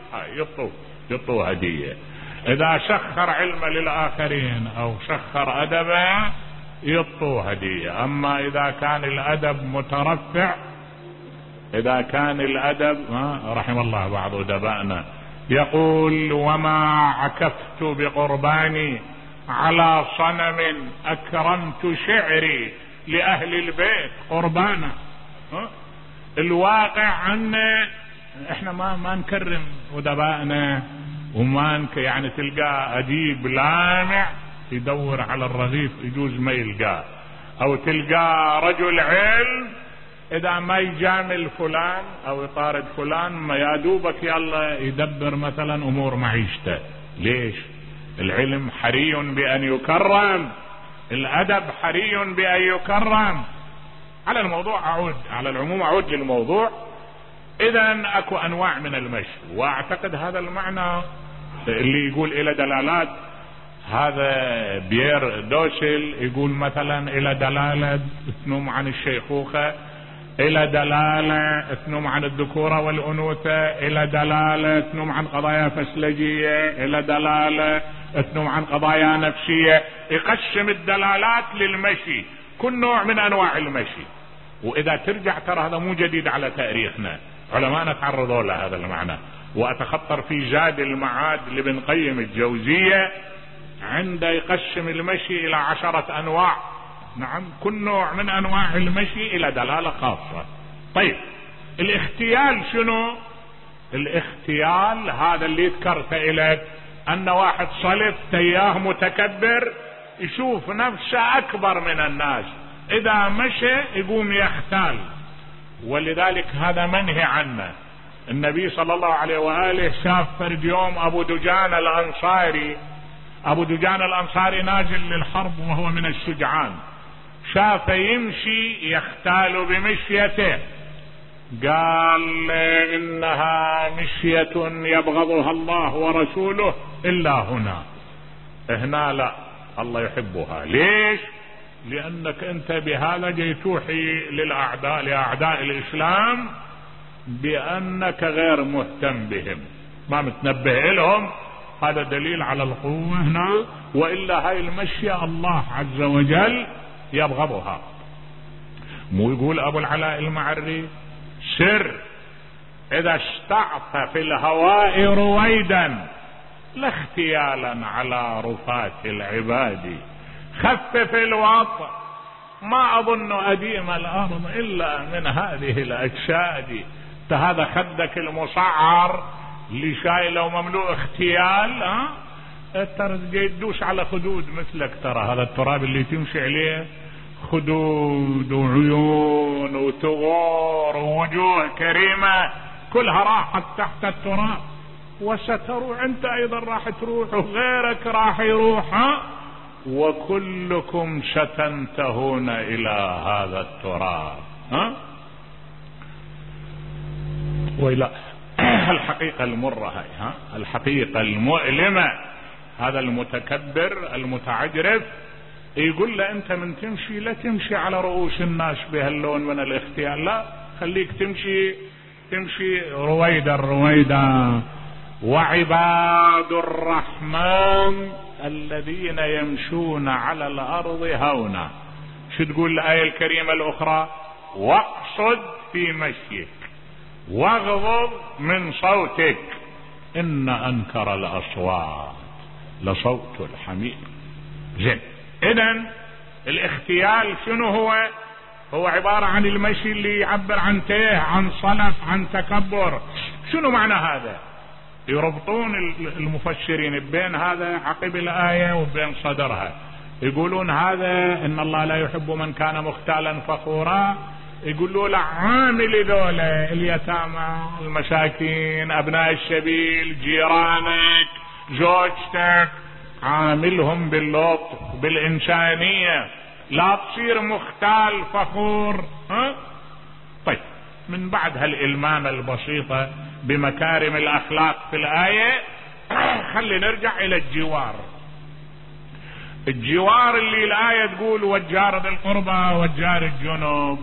يطوه هدية. اذا سخر علمه للآخرين او سخر أدبه يطوه هدية. اما اذا كان الأدب مترفع، اذا كان الأدب رحم الله بعض أدبائنا يقول: وما عكفت بقرباني على صنم أكرمت شعري لأهل البيت قربانا. الواقع عنا احنا ما نكرم أدبائنا، وما يعني تلقى أديب لامع يدور على الرغيف يجوز ما يلقاه، او تلقى رجل علم اذا ما يجامل فلان او يطارد فلان ما يادوبك يلا يدبر مثلا امور معيشته. ليش؟ العلم حري بان يكرم، الادب حري بان يكرم. على الموضوع اعود، على العموم اعود للموضوع. اذا اكو انواع من المشي، واعتقد هذا المعنى اللي يقول الى دلالات. هذا بيير دوسل يقول مثلا الى دلالة تنم عن الشيخوخة، الى دلالة تنم عن الذكورة والانوثة، الى دلالة تنم عن قضايا فسلجية، الى دلالة تنم عن قضايا نفسية. يقسم الدلالات للمشي، كل نوع من انواع المشي. واذا ترجع ترى هذا مو جديد على تاريخنا، علماءنا تعرضوا لهذا المعنى. واتخطر في زاد المعاد لابن قيم الجوزية عنده يقسم المشي الى 10 انواع. نعم، كل نوع من انواع المشي الى دلالة خاصة. طيب، الاختيال شنو؟ الاختيال هذا اللي ذكرت اليك، ان واحد صلف تياه متكبر يشوف نفسه اكبر من الناس، اذا مشى يقوم يختال. ولذلك هذا منهي عنه. النبي صلى الله عليه وآله شاف فرد يوم ابو دجان الانصاري، ابو دجان الانصاري نازل للحرب وهو من الشجعان، شاف يمشي يختال بمشيته، قال انها مشية يبغضها الله ورسوله الا هنا، هنا لا الله يحبها. ليش؟ لانك انت بهذا جاي توحي للاعداء، لاعداء الاسلام، بانك غير مهتم بهم، ما متنبه لهم. هذا دليل على القوة هنا. وإلا هاي المشية الله عز وجل يبغضها. مو يقول أبو العلاء المعري: سر إذا استعطى في الهواء رويدا لا اختيالا على رفات العباد، خفف الوطء ما أظن أديم الأرض إلا من هذه الأجساد. هذا خدك المصعر اللي شايله ومملوء اختيال، ترى تدوس على خدود مثلك. ترى هذا التراب اللي تمشي عليه خدود وعيون وثغور ووجوه كريمة كلها راحت تحت التراب، وستروح انت ايضا راح تروح وغيرك راح يروح، وكلكم ستنتهون الى هذا التراب، وإلى الحقيقة المرة هاي، الحقيقة المؤلمة. هذا المتكبر المتعجرف يقول له انت من تمشي لا تمشي على رؤوس الناس بهاللون من الاختيار، لا خليك تمشي رويدا رويدا. وعباد الرحمن الذين يمشون على الارض هونا. شو تقول الآية الكريمة الاخرى؟ واقصد في مشيك واغضض من صوتك ان انكر الاصوات لصوت الحمير. زين، اذن الاختيال شنو هو؟ هو عبارة عن المشي اللي يعبر عن تيه، عن صلف، عن تكبر. شنو معنى هذا؟ يربطون المفسرين بين هذا عقب الآية وبين صدرها، يقولون هذا ان الله لا يحب من كان مختالا فخورا. يقولوا له عامل ذولا اليتامى المساكين ابناء السبيل جيرانك زوجتك، عاملهم باللطف بالإنسانية، لا تصير مختال فخور. طيب، من بعد هالإلمامة البسيطة بمكارم الأخلاق في الآية خلي نرجع إلى الجوار. الجوار اللي الآية تقول والجار ذي القربى والجار الجنوب،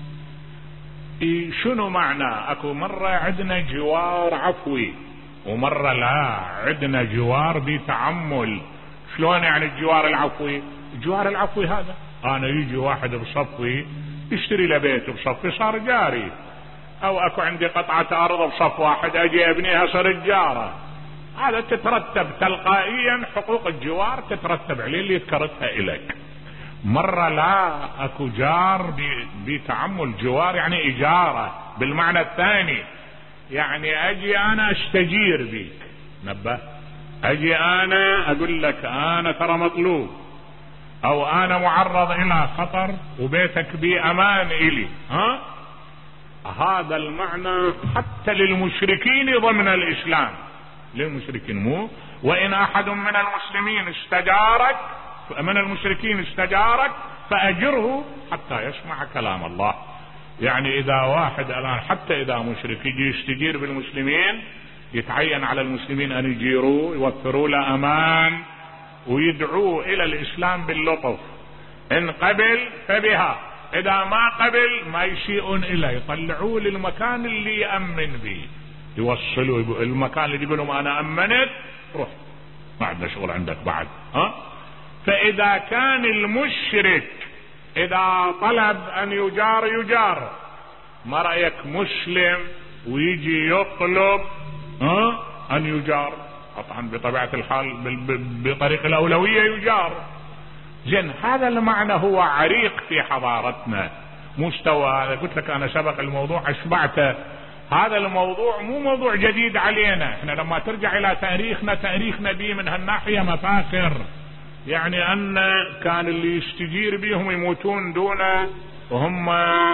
شنو معنى؟ اكو مرة عندنا جوار عفوي ومرة لا، عندنا جوار بتعمل. شلون يعني الجوار العفوي؟ الجوار العفوي هذا انا يجي واحد بصفي يشتري له بيت بصفي صار جاري، او اكو عندي قطعة ارض بصف واحد اجي ابنيها صار جارة. هذا تترتب تلقائيا، حقوق الجوار تترتب عليه اللي ذكرتها اليك. مرة لا، اكو جار بتعمل. جوار يعني اجارة بالمعنى الثاني، يعني اجي انا استجير بيك، نبه، اجي انا اقول لك انا ترى مطلوب، او انا معرض الى خطر وبيتك بامان الي. هذا المعنى حتى للمشركين ضمن الاسلام، للمشركين مو. وان احد من المسلمين استجارك، من المشركين استجارك فاجره حتى يسمع كلام الله. يعني اذا واحد الان حتى اذا مشرك يجي يستجير بالمسلمين، يتعين على المسلمين ان يجيروه، يوفروا له امان ويدعوه الى الاسلام باللطف. ان قبل فبها، اذا ما قبل ما يشيئون اليه، يطلعوه للمكان اللي يأمن به، يوصلوا المكان اللي يقولوا ما انا امنت، روح ما عندنا شغل عندك بعد. فاذا كان المشرك اذا طلب ان يجار، ما رأيك مسلم ويجي يطلب ان يجار؟ طبعا بطبيعة الحال بطريق الاولوية يجار. زين، هذا المعنى هو عريق في حضارتنا، مستوى. قلت لك انا سبق الموضوع اشبعته. هذا الموضوع مو موضوع جديد علينا، احنا لما ترجع الى تاريخنا به من هالناحية مفاخر. يعني ان كان اللي يستجير بهم يموتون دونه، وهم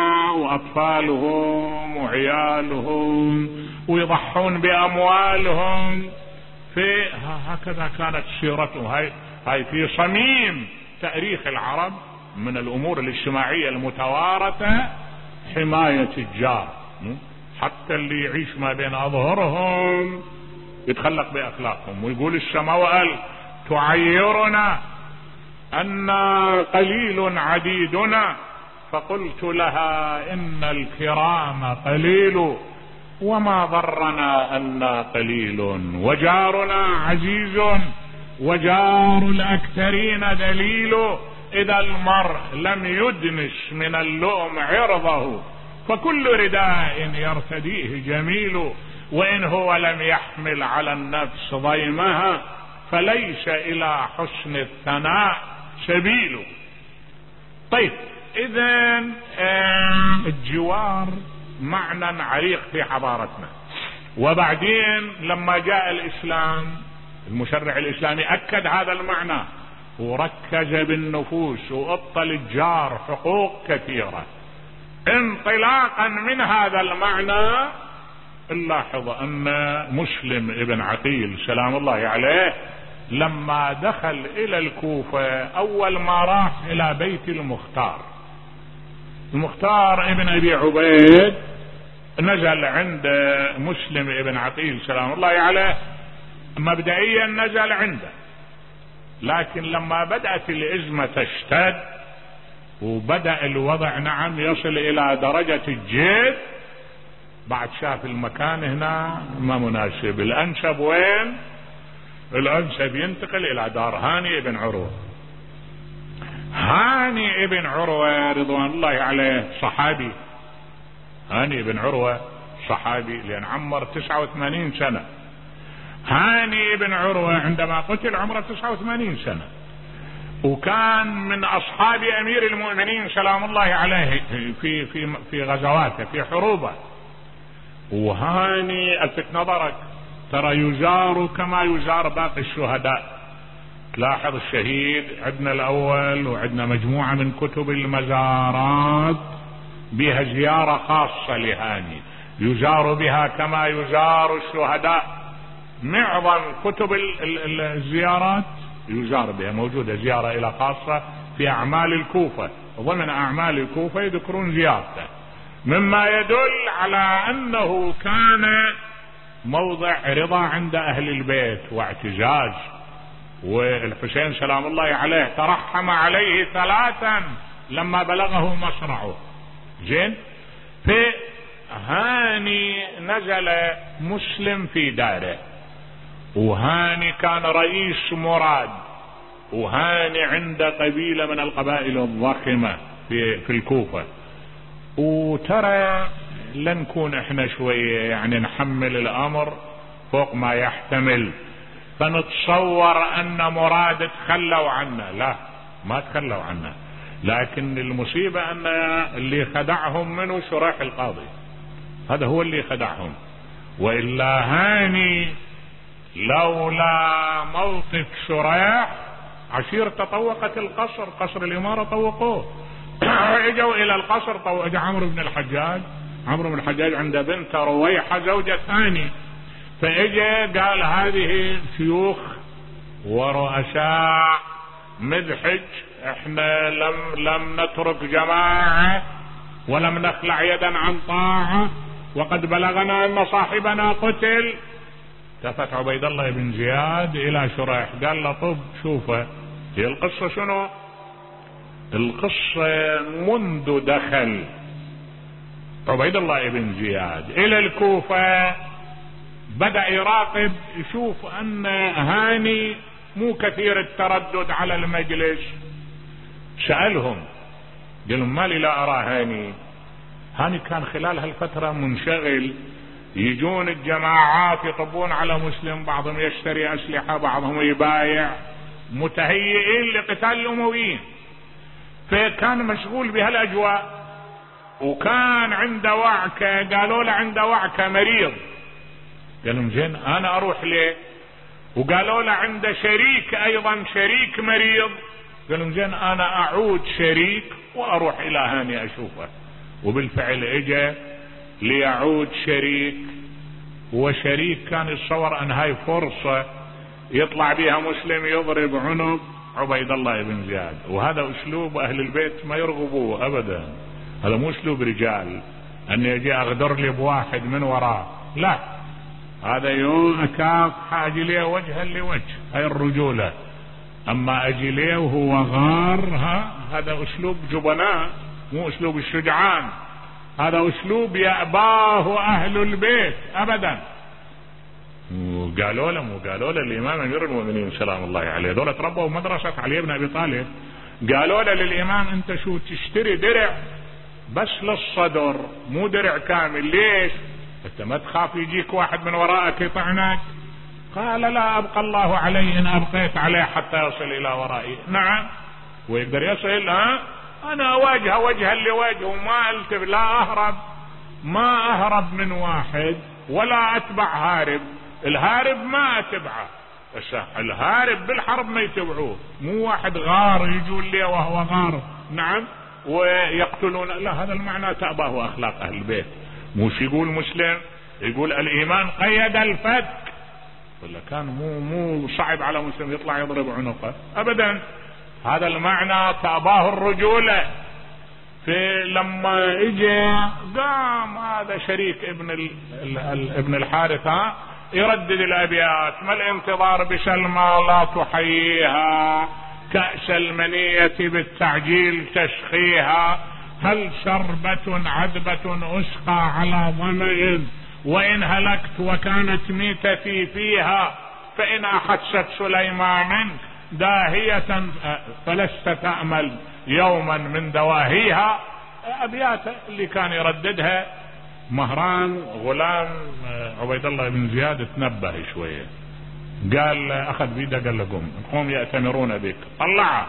واطفالهم وعيالهم، ويضحون باموالهم. في هكذا كانت سيرته. هاي في صميم تاريخ العرب من الامور الاجتماعية المتوارثة، حماية الجار. حتى اللي يعيش ما بين اظهرهم يتخلق باخلاقهم. ويقول السماوات تعيرنا أن قليل عديدنا، فقلت لها إن الكرام قليل، وما ضرنا أن قليل، وجارنا عزيز وجار الأكثرين دليل. إذا المرء لم يدنس من اللؤم عرضه، فكل رداء يرتديه جميل، وإن هو لم يحمل على النفس ضيمها، فليس الى حسن الثناء سبيل. طيب، اذن الجوار معنى عريق في حضارتنا. وبعدين لما جاء الاسلام، المشرع الاسلامي اكد هذا المعنى، وركز بالنفوس وأبطل الجار حقوق كثيرة. انطلاقا من هذا المعنى نلاحظ أن مسلم ابن عقيل سلام الله عليه لما دخل إلى الكوفة أول ما راح إلى بيت المختار ابن أبي عبيد، نزل عند مسلم ابن عقيل سلام الله عليه. مبدئيا نزل عنده، لكن لما بدأت الأزمة تشتد وبدأ الوضع نعم يصل إلى درجة الجد، بعد شاف المكان هنا ما مناسب، الأنسب وين؟ الأنسب ينتقل إلى دار هاني ابن عروة. هاني ابن عروة رضوان الله عليه صحابي، هاني ابن عروة صحابي لأن عمر 89 سنة. هاني ابن عروة عندما قتل عمره 89 سنة، وكان من أصحاب أمير المؤمنين سلام الله عليه في غزواته في حروبه. وهاني ألفت نظرك ترى يزار كما يزار باقي الشهداء. لاحظ الشهيد عندنا الأول وعندنا مجموعة من كتب المزارات بها زيارة خاصة لهاني يزار بها كما يزار الشهداء. معظم كتب الزيارات يزار بها، موجودة زيارة إلى خاصة في أعمال الكوفة، ضمن أعمال الكوفة يذكرون زيارته، مما يدل على أنه كان موضع رضا عند أهل البيت واعتزاز. والحسين سلام الله عليه ترحم عليه 3 لما بلغه مصرعه. زين، فهاني نزل مسلم في داره، وهاني كان رئيس مراد، وهاني عند قبيلة من القبائل الضخمة في الكوفة. وترى لنكون احنا شوية يعني نحمل الامر فوق ما يحتمل، فنتصور ان مراد تخلوا عنا. لا، ما تخلوا عنا، لكن المصيبة ان اللي خدعهم منه شريح القاضي، هذا هو اللي خدعهم. وإلا هاني لولا موقف شريح عشير تطوقت القصر، قصر الإمارة طوقوه. اجوا الى القصر، اجى عمرو بن الحجاج عنده بنت رويحة زوجة ثاني، فاجى قال هذه شيوخ ورؤساء مذحج، احنا لم نترك جماعة ولم نخلع يدا عن طاعة، وقد بلغنا ان صاحبنا قتل. التفت عبيد الله بن زياد الى شريح قال له طب شوفه هي القصة شنو؟ القصة منذ دخل عبيد الله بن زياد الى الكوفة بدأ يراقب، يشوف ان هاني مو كثير التردد على المجلس. سألهم قال لهم ما لي لا ارى هاني كان خلال هالفترة منشغل، يجون الجماعات يطبون على مسلم، بعضهم يشتري اسلحة، بعضهم يبايع، متهيئين لقتال الامويين، فكان مشغول بهالاجواء. وكان عنده وعكة، قالوا له عنده وعكة مريض، قال لهم زين انا اروح ليه؟ وقالوا له عنده شريك ايضا شريك مريض، قال لهم زين انا اعود شريك واروح الى هاني اشوفه. وبالفعل اجى ليعود شريك، وشريك كان يتصور ان هاي فرصة يطلع بها مسلم يضرب عنق عبيد الله بن زياد. وهذا اسلوب اهل البيت ما يرغبوه ابدا، هذا مو اسلوب رجال ان يجي اغدر لي بواحد من وراه، لا، هذا يوم اكاف حاجي ليه وجها لوجه، هاي الرجولة. اما اجي ليه وهو غار، هذا اسلوب جبناء، مو اسلوب الشجعان، هذا اسلوب يأباه اهل البيت ابدا. وقالوا له الامام امير المؤمنين سلام الله عليه، دول تربوا مدرسة علي بن ابي طالب، قالوا له للامام انت شو تشتري درع بس للصدر مو درع كامل، ليش؟ انت ما تخاف يجيك واحد من وراءك يطعنك؟ قال لا ابقى الله علي ان ابقيت عليه حتى يصل الى ورائي. نعم، ويقدر يصل، انا اواجهه وجها لوجه وما التف، ما اهرب من واحد ولا اتبع هارب، الهارب ما اتبعه، الهارب بالحرب ما يتبعوه، مو واحد غار يجون ليه وهو غار نعم ويقتلون، لا، هذا المعنى تأباه أخلاق أهل البيت. مش يقول مسلم، يقول الإيمان قيد الفك، ولا كان مو صعب على مسلم يطلع يضرب عنقه أبدا. هذا المعنى تأباه الرجولة. في لما اجى قام هذا شريك ابن الحارثة يردد الأبيات: ما الانتظار بسلمى لا تحييها، كأس المنية بالتعجيل تشخيها، هل شربة عذبة أسقى على ظمئ، وإن هلكت وكانت ميتتي فيها، فإن أحست سليمان داهية فلست تأمل يوما من دواهيها. أبيات اللي كان يرددها مهران غلام عبيد الله بن زياد تنبه شوية، قال أخذ بيده قال له قوم يأتمرون بك، طلعه.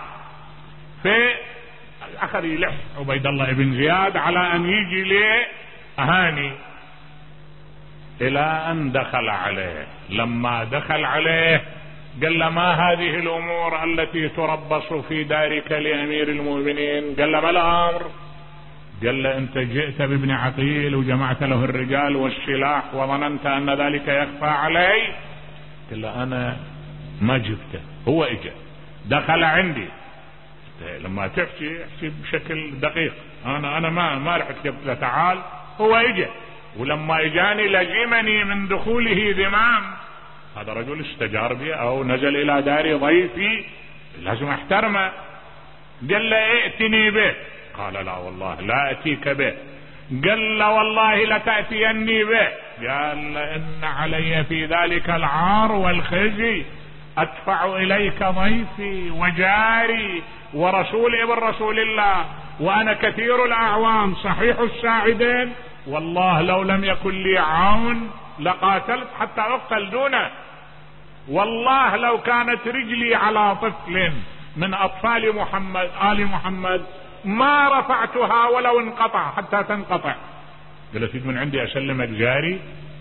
أخذ يلح عبيد الله بن زياد على أن يجي ليه أهاني، إلى أن دخل عليه. لما دخل عليه قال له: ما هذه الأمور التي تربص في دارك لأمير المؤمنين؟ قال له: ما الأمر؟ قال له: أنت جئت بابن عقيل وجمعت له الرجال والسلاح وظننت أن ذلك يخفى علي. قال له: أنا ما جبته، هو إجا دخل عندي. لما تحكي بشكل دقيق، أنا ما رحت جبت له، تعال، هو إجا، ولما إجاني لزمني من دخوله ذمام. هذا رجل استجار بي أو نزل إلى داري ضيفي، لازم احترمه. قال له: ائتني به. قال: لا والله لا أتيك به. قال له: والله لتأتيني به. قال: إن علي في ذلك العار والخزي، أدفع إليك ضيفي وجاري ورسول ابن رسول الله، وأنا كثير الأعوان صحيح الساعدين، والله لو لم يكن لي عون لقاتلت حتى أقتل دونه، والله لو كانت رجلي على طفل من أطفال محمد آل محمد ما رفعتها ولو انقطع حتى تنقطع. قلت: من عندي أسلمك جاري؟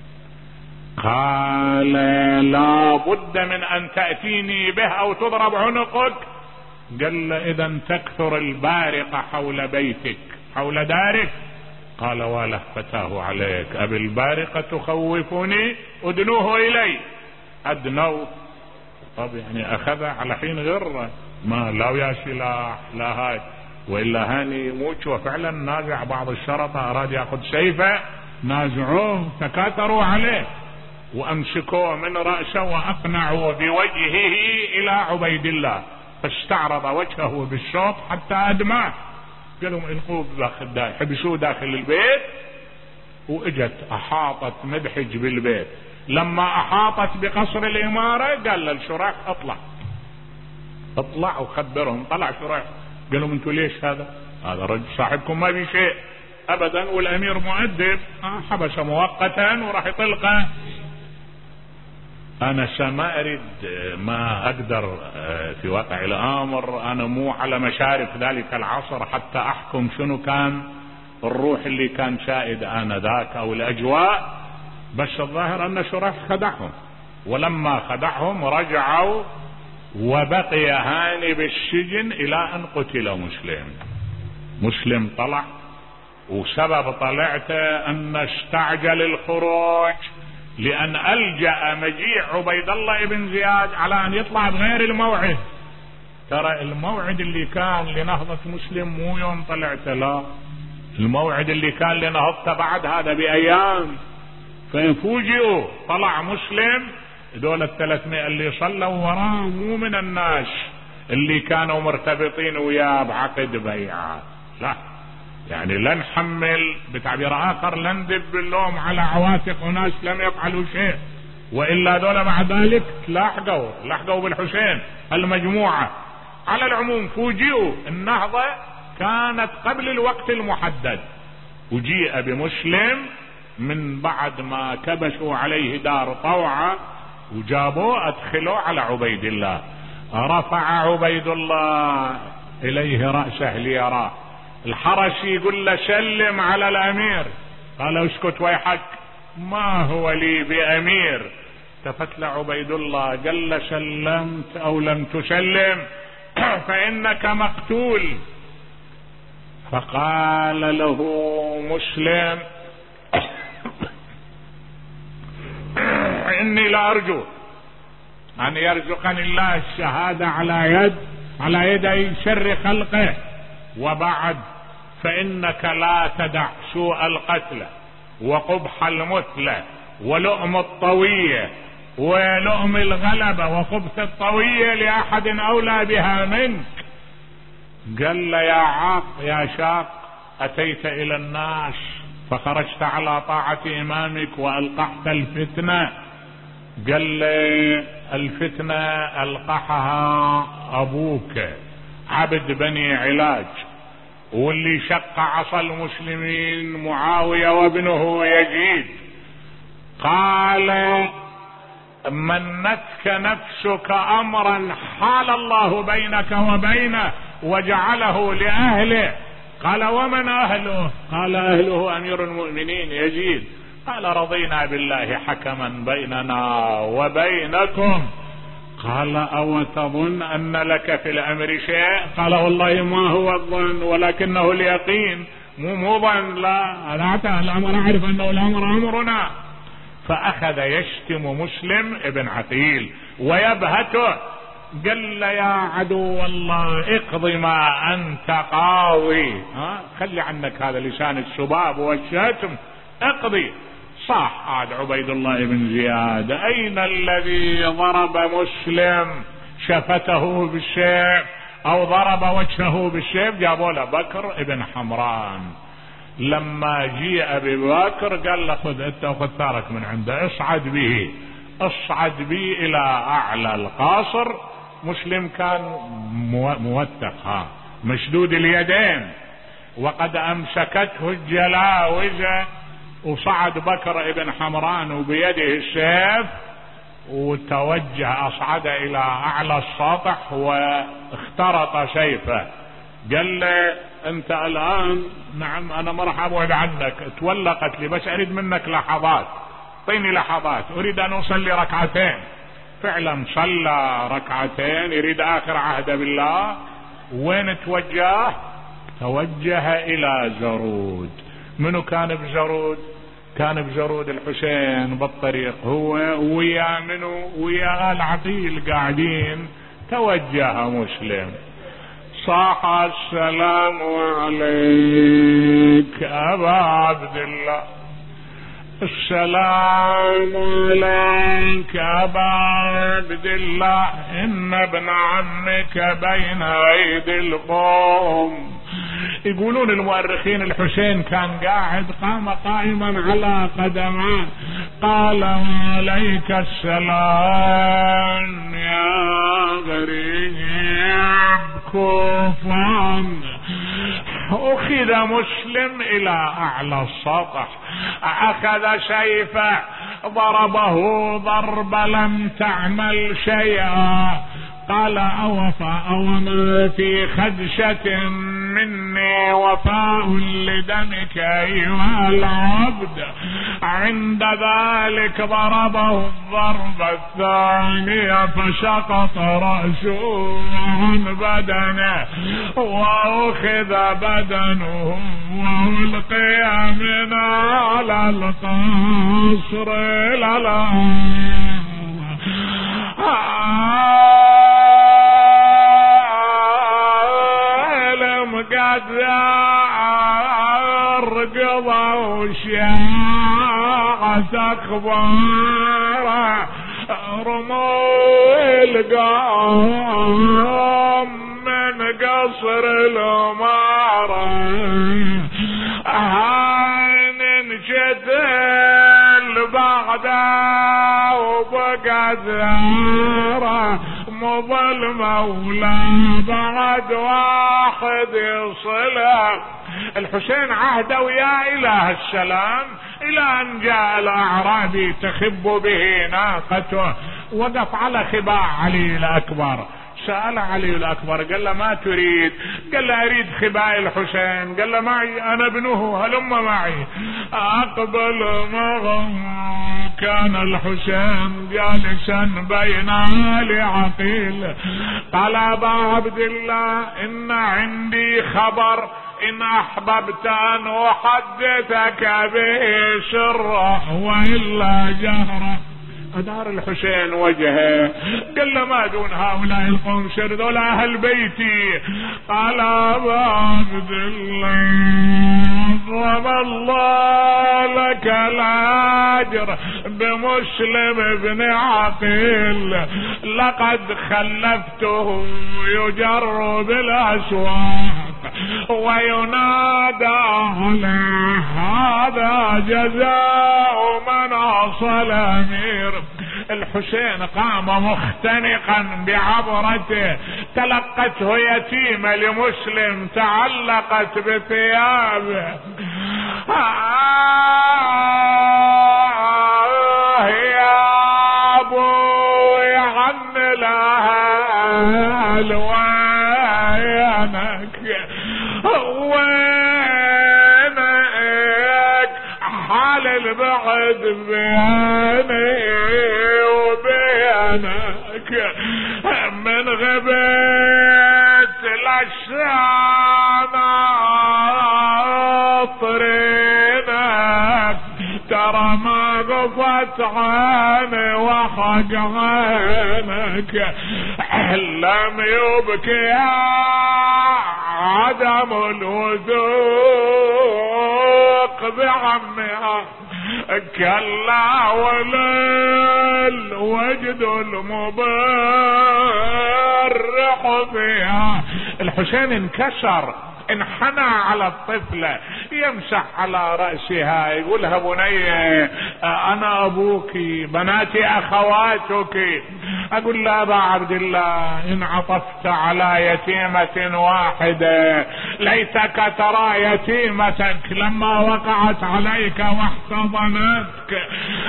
قال: لا بد من أن تأتيني به أو تضرب عنقك. قال: إذا تكثر البارقة حول بيتك حول دارك. قال: وله فتاه عليك، أبي البارقة تخوفني، أدنوه إلي. أدنوه. طب يعني أخذ على حين غره، ما لا ويا سلاح لا هاي، وإلا هاني موت. وفعلا نازع بعض الشرطة أراد يأخذ سيفه، نازعوه تكاثروا عليه وأمسكوه من رأسه وأقنعوا بوجهه إلى عبيد الله، فاستعرض وجهه بالشوط حتى أدماه. قالوا: القوه داخل، حبسوه داخل البيت. واجت احاطت مدحج بالبيت. لما احاطت بقصر الامارة قال للشريح: اطلع وخبرهم. طلع شريح، قالوا: انتوا ليش هذا رجل صاحبكم ما بي شيء ابدا، والامير مؤدب، حبس مؤقتا وراح يطلقه. انا سما اريد، ما اقدر في واقع الامر، انا مو على مشارف ذلك العصر حتى احكم شنو كان الروح اللي كان سائد انذاك او الاجواء، بس الظاهر ان شريح خدعهم. ولما خدعهم رجعوا، وبقي هاني بالسجن الى ان قتل مسلم طلع. وسبب طلعته ان استعجل الخروج، لأن ألجأ مجيء عبيد الله بن زياد على أن يطلع بغير الموعد. ترى الموعد اللي كان لنهضة مسلم مو يوم طلعته، لا، الموعد اللي كان لنهضته بعد هذا بأيام. فيفوجئوا طلع مسلم، دول 300 اللي صلوا وراه مو من الناس اللي كانوا مرتبطين وياه بعقد بيعة، لا، يعني لا نحمل بتعبير آخر، لا ندب اللوم على عواتق ناس لم يفعلوا شيء، وإلا دول بعد ذلك لحقوا بالحسين المجموعة. على العموم فوجئوا، النهضة كانت قبل الوقت المحدد، وجيء بمسلم من بعد ما كبسوا عليه دار طوعة وجابوه أدخلوا على عبيد الله. رفع عبيد الله إليه رأسه ليراه. الحرس يقول له: سلم على الأمير. قال: اسكت ويحك، ما هو لي بأمير، التفت لعبيد الله قال له سلمت أو لم تسلم فإنك مقتول. فقال له مسلم إني لأرجو أن يرزقني الله الشهادة على يدي شر خلقه، وبعد فإنك لا تدع سوء القتل وقبح المثلى ولؤم الطوية ولؤم الغلبة وخبث الطوية لأحد أولى بها منك. قال له يا شاق أتيت إلى الناس فخرجت على طاعة إمامك وألقحت الفتنة. قال لي الفتنة ألقحها أبوك عبد بني علاج، واللي شق عصا المسلمين معاوية وابنه يزيد. قال منتك نفسك أمرا حال الله بينك وبينه وجعله لأهله. قال ومن أهله؟ قال أهله أمير المؤمنين يزيد. قال رضينا بالله حكما بيننا وبينكم. قال أو تظن أن لك في الأمر شيء؟ قال والله ما هو الظن ولكنه اليقين، مو ظن، لا الأمر أعرف أنه الأمر أمرنا. فأخذ يشتم مسلم ابن عقيل ويبهته. قال يا عدو الله اقضي ما أنت قاضي، خلي عنك هذا لسان السباب والشتم، اقضي. صح عاد عبيد الله بن زياد أين الذي ضرب مسلم شفته بالسيف أو ضرب وجهه بالسيف؟ جابوا له بكر ابن حمران. لما جيء ببكر قال له خذ انت وخذ ثارك من عنده، اصعد به الى اعلى القاصر. مسلم كان موثق مشدود اليدين وقد امسكته الجلاوزة، وصعد بكر ابن حمران وبيده السيف وتوجه اصعد الى اعلى السطح واخترط سيفه. قال له انت الان نعم انا ما راح ابعد عنك، تولى قتلي بس اريد منك لحظات، اعطيني لحظات اريد ان اصلي ركعتين. فعلا صلى ركعتين يريد اخر عهد بالله. وين توجه الى زرود. منو كان بزرود؟ كان بزرود الحسين بالطريق، هو ويا منو؟ ويا آل عقيل قاعدين. توجه مسلم صاح السلام عليك أبا عبد الله، السلام عليك أبا عبد الله، إن ابن عمك بين أيدي القوم. يقولون المؤرخين الحسين كان قاعد، قام قائما على قدمه، قال عليك السلام يا غريب كوفان. أخذ مسلم إلى أعلى السطح، أخذ سيفه ضربه ضرب لم تعمل شيئا. قال أوما في خدشة مني وفاء لدمك أيها العبد. عند ذلك ضربه الضرب الثاني فسقط رأسه عن بدنه وأخذ بدنه وألقي من على القصر إلى الأرض. قد أرقض وشاعت أخبار رموا القوم من قصر الأمارة. هان انشتل بغداد وبقت ثارة مظلمة ولا بعد واحد يصلها. الحسين عهد ويا إله السلام إلى أن جاء الأعرابي تخب به ناقته، وقف على خباء علي الأكبر. سأل علي الأكبر قال له ما تريد؟ قال له اريد خباء الحسين. قال له معي، انا ابنه، هلم معي. اقبل معهم، كان الحسين جالسا بين آل عقيل. قال ابا عبد الله ان عندي خبر، ان احببت ان احدثك به سرا والا جهرا. ادار الحسين وجهه، قال له ما دون هؤلاء القوم سر، ذولا اهل بيتي. قال ابا عبد الله عظم الله لك الاجر بمسلم بن عقيل، لقد خلفته يجر بالاسواق وينادى عليه هذا جزاء من عصى الامير. الحسين قام مختنقا بعبرته، تلقته يتيمة لمسلم تعلقت بثيابه. يا ابوي عن الاهل وينك، وينك حال البعد بيني وبينك، من غبت الاشام طرينك، ترى ما قفت عيني وحق عينك. لم يبكي عدم الوثوق بعمها، كلا ولا الوجد المبرح فيها. الحسين انكسر، انحنى على الطفلة يمسح على رأسها، يقولها بني انا ابوك، بناتي اخواتك. اقول لا ابا عبد الله، ان عطفت على يتيمة واحدة ليتك ترى يتيمتك لما وقعت عليك واحتضنتك.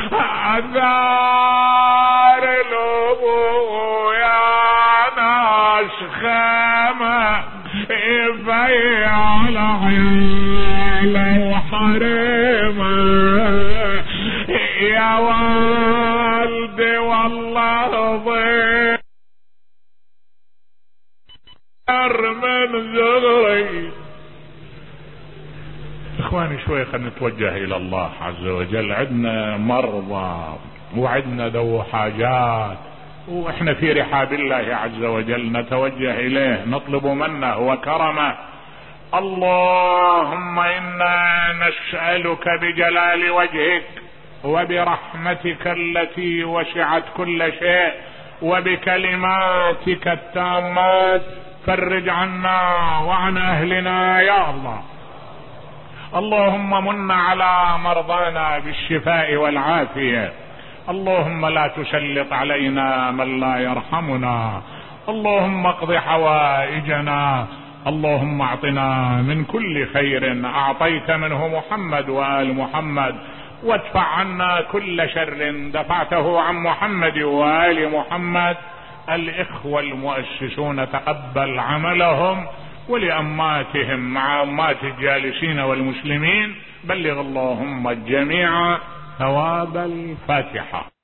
اثار الابو يا ناس خامة يفيع على عياله وحريمه. يا والدي والله ضير من زغري. اخواني شوي خلينا نتوجه الى الله عز وجل. عندنا مرضى وعندنا ذو حاجات، واحنا في رحاب الله عز وجل نتوجه اليه نطلب منه وكرمه. اللهم انا نسألك بجلال وجهك وبرحمتك التي وسعت كل شيء وبكلماتك التامات، فرج عنا وعن اهلنا يا الله. اللهم من على مرضانا بالشفاء والعافية. اللهم لا تسلط علينا من لا يرحمنا. اللهم اقض حوائجنا. اللهم اعطنا من كل خير اعطيت منه محمد وآل محمد، وادفع عنا كل شر دفعته عن محمد وآل محمد. الإخوة المؤسسون تقبل عملهم، ولأماتهم مع أمات الجالسين والمسلمين بلغ اللهم الجميع ثواب الفاتحة.